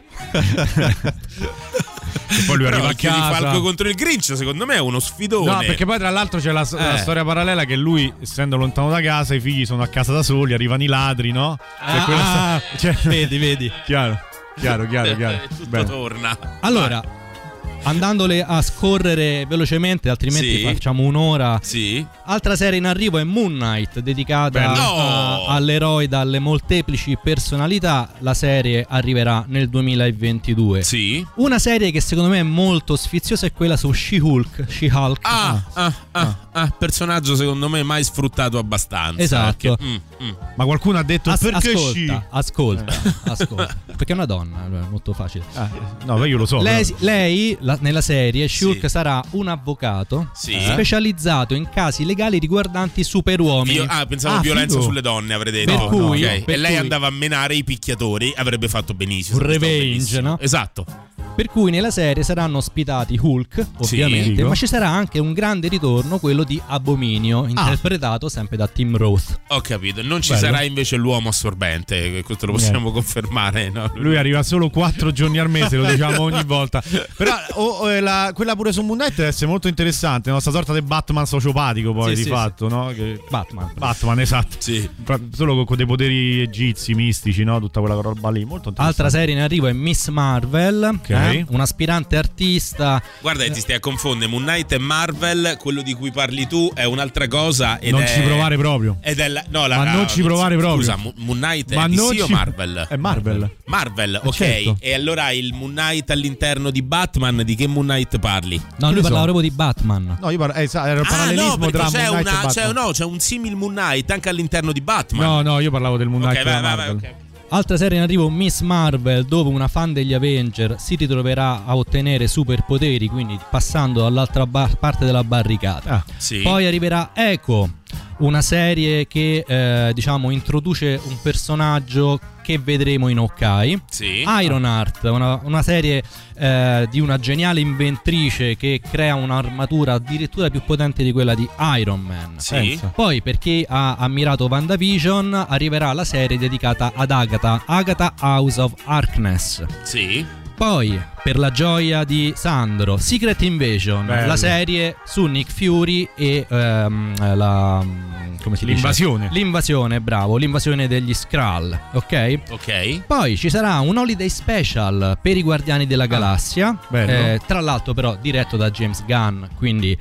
E poi lui Però arriva a Occhio di casa. Falco contro il Grinch, secondo me è uno sfidone. No, perché poi tra l'altro c'è la, la Eh. storia parallela che lui, essendo lontano da casa, i figli sono a casa da soli, arrivano i ladri, no? Cioè, Ah, quella- ah, cioè- vedi, vedi. Chiaro, chiaro, chiaro, chiaro. Tutto Bene. torna. Allora, andandole a scorrere velocemente, altrimenti Sì. facciamo un'ora. Sì. Altra serie in arrivo è Moon Knight, dedicata Bello. a- No. all'eroe dalle molteplici personalità. La serie arriverà nel duemilaventidue. Sì. Una serie che secondo me è molto sfiziosa è quella su She-Hulk. She-Hulk. Ah, ah, ah, ah, personaggio secondo me mai sfruttato abbastanza. Esatto. Perché, mm, mm. Ma qualcuno ha detto As- perché ascolta, sci? ascolta, ascolta. Perché è una donna, è molto facile. Ah, no, beh, io lo so. Lei, però. lei, la- nella serie, Shulk Sì. sarà un avvocato Sì. specializzato in casi legali riguardanti superuomini. Io- ah, pensavo Ah, violenza figo. sulle donne, avrei detto. Per cui- Ok. per E lei cui- andava a menare i picchiatori, avrebbe fatto benissimo. Un sarebbe stato revenge, benissimo. no? Esatto. Per cui nella serie saranno ospitati Hulk, ovviamente, Figo. ma ci sarà anche un grande ritorno, quello di Abominio, Ah. interpretato sempre da Tim Roth. Ho capito. Non ci Bello. sarà invece l'uomo assorbente, questo lo possiamo confermare. No? Lui arriva solo quattro giorni al mese, lo diciamo ogni volta. Però oh, oh, eh, la- quella pure su Moon Knight deve essere molto interessante. No? Sta sorta di Batman sociopatico, poi Sì, di sì, fatto, no? Che- Batman. Batman, esatto. Sì. Fra- Solo con, con dei poteri egizi, mistici, no? Tutta quella roba lì. Molto interessante. Altra serie in arrivo è Miss Marvel, Ok. eh? un aspirante artista. Guarda che ti stai a confondere. Moon Knight e Marvel, quello di cui parli tu è un'altra cosa. Ed Non è, ci provare proprio. Ed è la, no, la, Ma non ci provare proprio. Scusa, Mo- Moon Knight Ma è D non C o ci- Marvel? È Marvel. Marvel, ok. certo. E allora il Moon Knight all'interno di Batman, di che Moon Knight parli? No, lui ne parlava so? proprio di Batman. No, io parlo, eh, sa- era il Ah, parallelismo no, perché tra c'è, Moon Knight una, e c'è, Batman. no, c'è un simil Moon Knight anche all'interno di Batman. No, no, io parlavo del Moon Ok, Knight vai, della vai, vai, Marvel. ok. Altra serie in arrivo, Miss Marvel, dove una fan degli Avenger si ritroverà a ottenere superpoteri, quindi passando dall'altra bar- parte della barricata. Ah, sì. Poi arriverà Echo, una serie che eh, diciamo introduce un personaggio che vedremo in Hawkeye. Sì. Ironheart, una, una serie eh, di una geniale inventrice che crea un'armatura addirittura più potente di quella di Iron Man. Sì. Pensa. Poi, per chi ha ammirato WandaVision, arriverà la serie dedicata ad Agatha, Agatha House of Harkness. Sì. Poi, per la gioia di Sandro, Secret Invasion, Bello. la serie su Nick Fury e ehm, la come si dice? L'invasione. L'invasione, bravo, l'invasione degli Skrull, ok? Ok. Poi ci sarà un holiday special per i Guardiani della Galassia, bello. eh, tra l'altro però diretto da James Gunn, quindi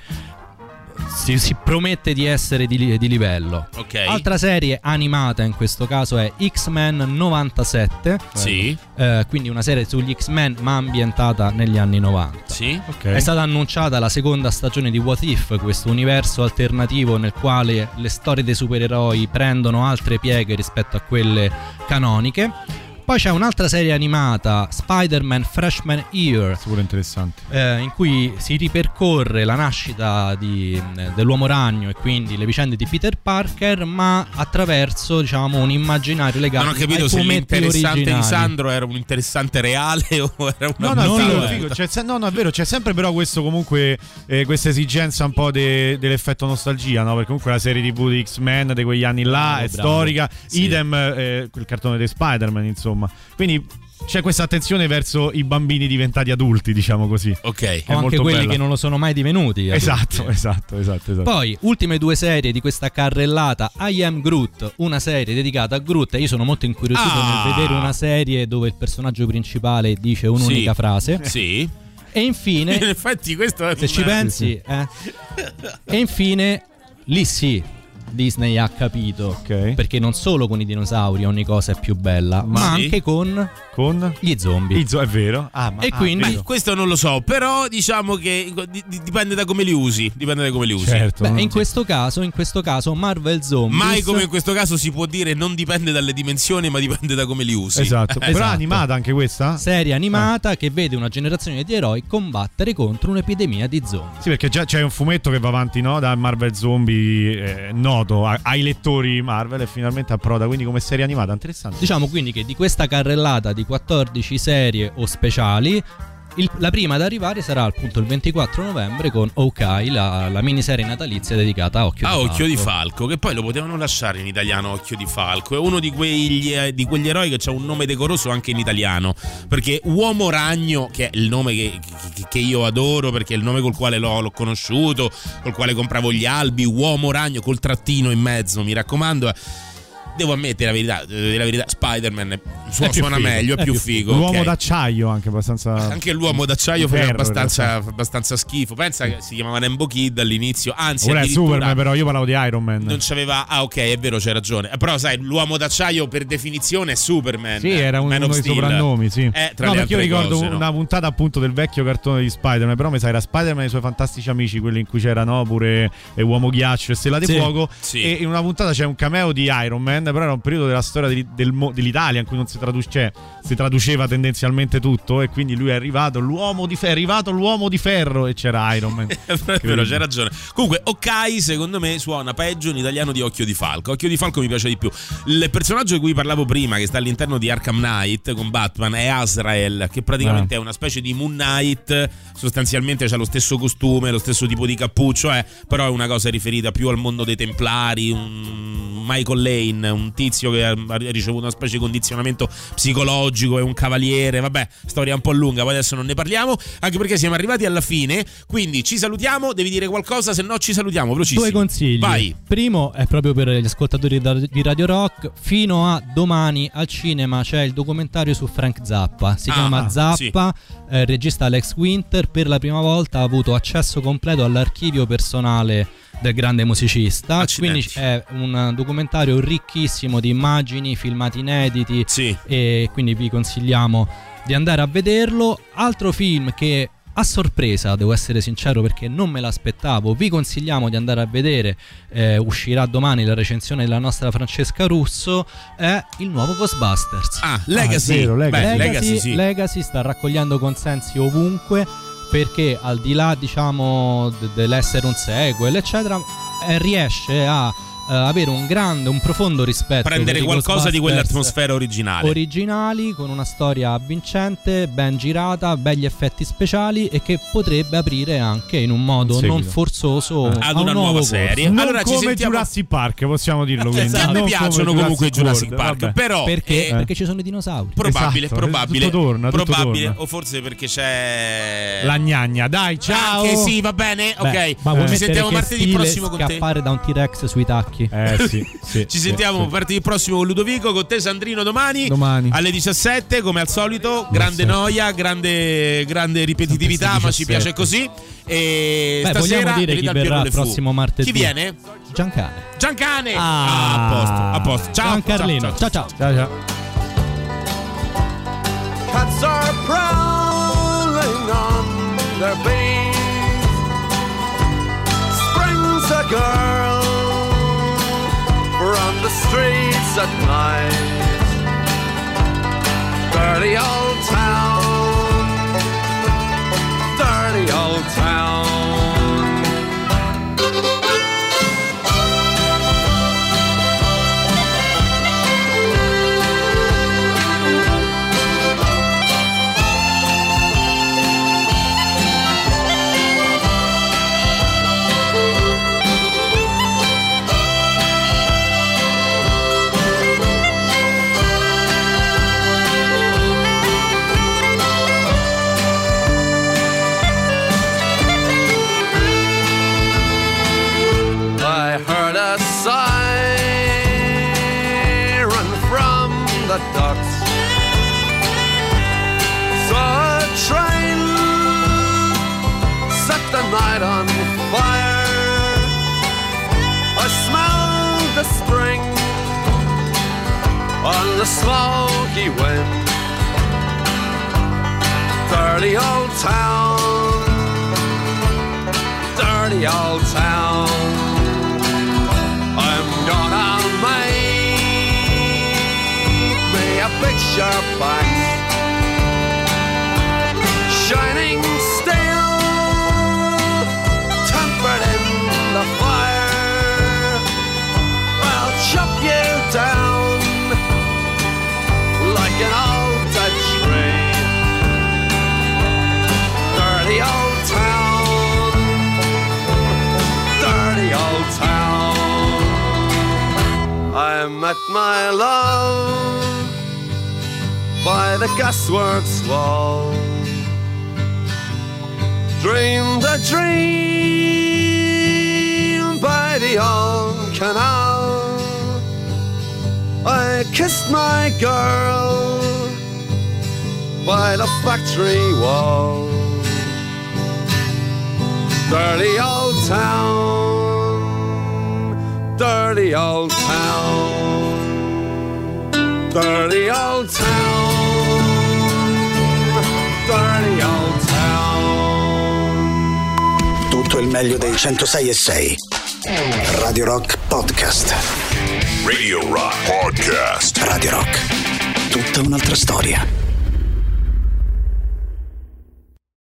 si, si promette di essere di, di livello. Ok. Altra serie animata in questo caso è X-Men novantasette, Sì. eh, quindi una serie sugli X-Men ma ambientata negli anni novanta. Sì. Ok. È stata annunciata la seconda stagione di What If, questo universo alternativo nel quale le storie dei supereroi prendono altre pieghe rispetto a quelle canoniche. Poi c'è un'altra serie animata, Spider-Man Freshman Year, Sicuro interessante. eh, in cui si ripercorre la nascita di, dell'uomo ragno e quindi le vicende di Peter Parker, ma attraverso, diciamo, un immaginario legato Non ho capito ai se fumetti l'interessante originali. di Sandro era un interessante reale o era una No, no, Non figo, lo è. figo. C'è, se- no, no, è vero, c'è sempre però questo comunque eh, questa esigenza un po' de- dell'effetto nostalgia, no? Perché comunque la serie tivù di X-Men di quegli anni là Bravo, è bravo. storica, Sì. idem eh, quel cartone di Spider-Man, insomma. Quindi c'è questa attenzione verso i bambini diventati adulti, diciamo così. Ok. O È anche molto quelli bella. che non lo sono mai divenuti. Esatto, adulti. esatto, esatto, esatto. Poi, ultime due serie di questa carrellata, I Am Groot, una serie dedicata a Groot. E io sono molto incuriosito Ah. nel vedere una serie dove il personaggio principale dice un'unica Sì. frase. Sì. E infine, in effetti questo è se ci pensi, eh. E infine, lì sì, Disney ha capito, okay. perché non solo con i dinosauri ogni cosa è più bella, ma, ma sì. anche con, con gli zombie. I zo- è vero. Ah, ma, e ah, quindi beh, questo non lo so, però diciamo che di- dipende da come li usi, dipende da come li usi. Certo. Beh, in questo caso, in questo caso Marvel Zombies. Mai come in questo caso si può dire non dipende dalle dimensioni, ma dipende da come li usi. Esatto. Però esatto. animata anche questa? Serie animata ah. che vede una generazione di eroi combattere contro un'epidemia di zombie. Sì, perché già c'è un fumetto che va avanti, no? Da Marvel Zombie eh, noto ai lettori Marvel e finalmente approda quindi come serie animata. Interessante. Diciamo quindi che di questa carrellata di quattordici serie o speciali, il, la prima ad arrivare sarà appunto il ventiquattro novembre con Hawkeye, la, la miniserie natalizia dedicata a Occhio a di Falco. Occhio di Falco, che poi lo potevano lasciare in italiano Occhio di Falco. È uno di quegli, eh, di quegli eroi che ha un nome decoroso anche in italiano, perché Uomo Ragno, che è il nome che, che, che io adoro, perché è il nome col quale l'ho, l'ho conosciuto, col quale compravo gli albi, Uomo Ragno col trattino in mezzo, mi raccomando. Devo ammettere la verità, la verità Spider-Man suona, suona meglio, è, è più figo. L'uomo okay. d'acciaio anche abbastanza. Anche l'uomo d'acciaio faceva ferro, abbastanza, abbastanza schifo. Pensa che si chiamava Nembo Kid all'inizio, anzi ora è Superman, però io parlavo di Iron Man. Non c'aveva. Ah, ok, è vero, c'hai ragione. Però sai, l'uomo d'acciaio per definizione è Superman. Sì, era un, uno dei soprannomi, sì. Eh, tra no, le perché io ricordo cose, una no? puntata appunto del vecchio cartone di Spider-Man, però mi sa era Spider-Man e i suoi fantastici amici, quelli in cui c'era no, pure e Uomo Ghiaccio e Stella di sì, Fuoco. Sì. E in una puntata c'è un cameo di Iron Man, però era un periodo della storia di, del, dell'Italia in cui non si traduce, cioè, si traduceva tendenzialmente tutto, e quindi lui è arrivato l'uomo di ferro, è arrivato l'uomo di ferro e c'era Iron Man. È vero, c'è ragione. Comunque Hawkeye secondo me suona peggio in italiano di Occhio di Falco. Occhio di Falco mi piace di più. Il personaggio di cui parlavo prima, che sta all'interno di Arkham Knight con Batman, è Azrael, che praticamente ah. è una specie di Moon Knight, sostanzialmente c'ha lo stesso costume, lo stesso tipo di cappuccio, eh, però è una cosa riferita più al mondo dei Templari, un Michael Lane, un tizio che ha ricevuto una specie di condizionamento psicologico, è un cavaliere, vabbè, storia un po' lunga, poi adesso non ne parliamo, anche perché siamo arrivati alla fine, quindi ci salutiamo, devi dire qualcosa, se no ci salutiamo, velocissimo. Due consigli. Vai. Primo è proprio per gli ascoltatori di Radio Rock, fino a domani al cinema c'è il documentario su Frank Zappa, si ah, chiama Zappa, sì. eh, il regista Alex Winter per la prima volta ha avuto accesso completo all'archivio personale del grande musicista. Accidenti. Quindi è un documentario ricchissimo di immagini, filmati inediti, sì. e quindi vi consigliamo di andare a vederlo. Altro film che a sorpresa, devo essere sincero perché non me l'aspettavo, vi consigliamo di andare a vedere, eh, uscirà domani la recensione della nostra Francesca Russo, è il nuovo Ghostbusters. Ah, Legacy. Ah, vero, Legacy. Beh, Legacy, Legacy, sì. Legacy sta raccogliendo consensi ovunque, perché al di là diciamo d- dell'essere un sequel eccetera, eh, riesce a uh, avere un grande, un profondo rispetto, prendere qualcosa di quell'atmosfera originale, originali, con una storia avvincente, ben girata, begli effetti speciali, e che potrebbe aprire anche in un modo non forzoso eh. ad una un nuova serie. Non allora come ci sentiamo... Jurassic Park, possiamo dirlo, quindi. Esatto. A me piacciono comunque Jurassic, Jurassic Park, vabbè. però perché? Eh. Perché ci sono i dinosauri. Probabile, esatto, probabile, tutto torna, tutto probabile torna. O forse perché c'è la gnagna. Dai, ciao. Anche sì, va bene. Beh, ok. ma ci sentiamo martedì prossimo con te. Scappare da un T-Rex sui tacchi. Eh sì, sì, ci sentiamo sì, martedì prossimo con Ludovico, con te Sandrino domani, domani. alle diciassette come al solito. Grande noia, grande, grande ripetitività, ma ci piace così. E Beh, stasera vogliamo dire chi verrà il prossimo martedì? Chi viene? Giancane. Giancane. Ah, ah, a posto, a posto. Ciao Giancarlino. Ciao ciao. Ciao ciao. Cats are prowling on their base. Springs a girl from the streets at night. Dirty old town, dirty old town. the smoky wind. Dirty old town, dirty old town. I'm gonna make me a picture back, shining steel, tempered in the fire. I'll chop you down like an old dead tree. Dirty old town, dirty old town. I met my love by the gasworks wall. Dreamed a dream by the old canal. I kissed my girl by the factory wall. Dirty old town, dirty old town, dirty old town, dirty old town. Tutto il meglio dei centosei e sei. Radio Rock Podcast. Radio Rock Podcast. Radio Rock. Tutta un'altra storia.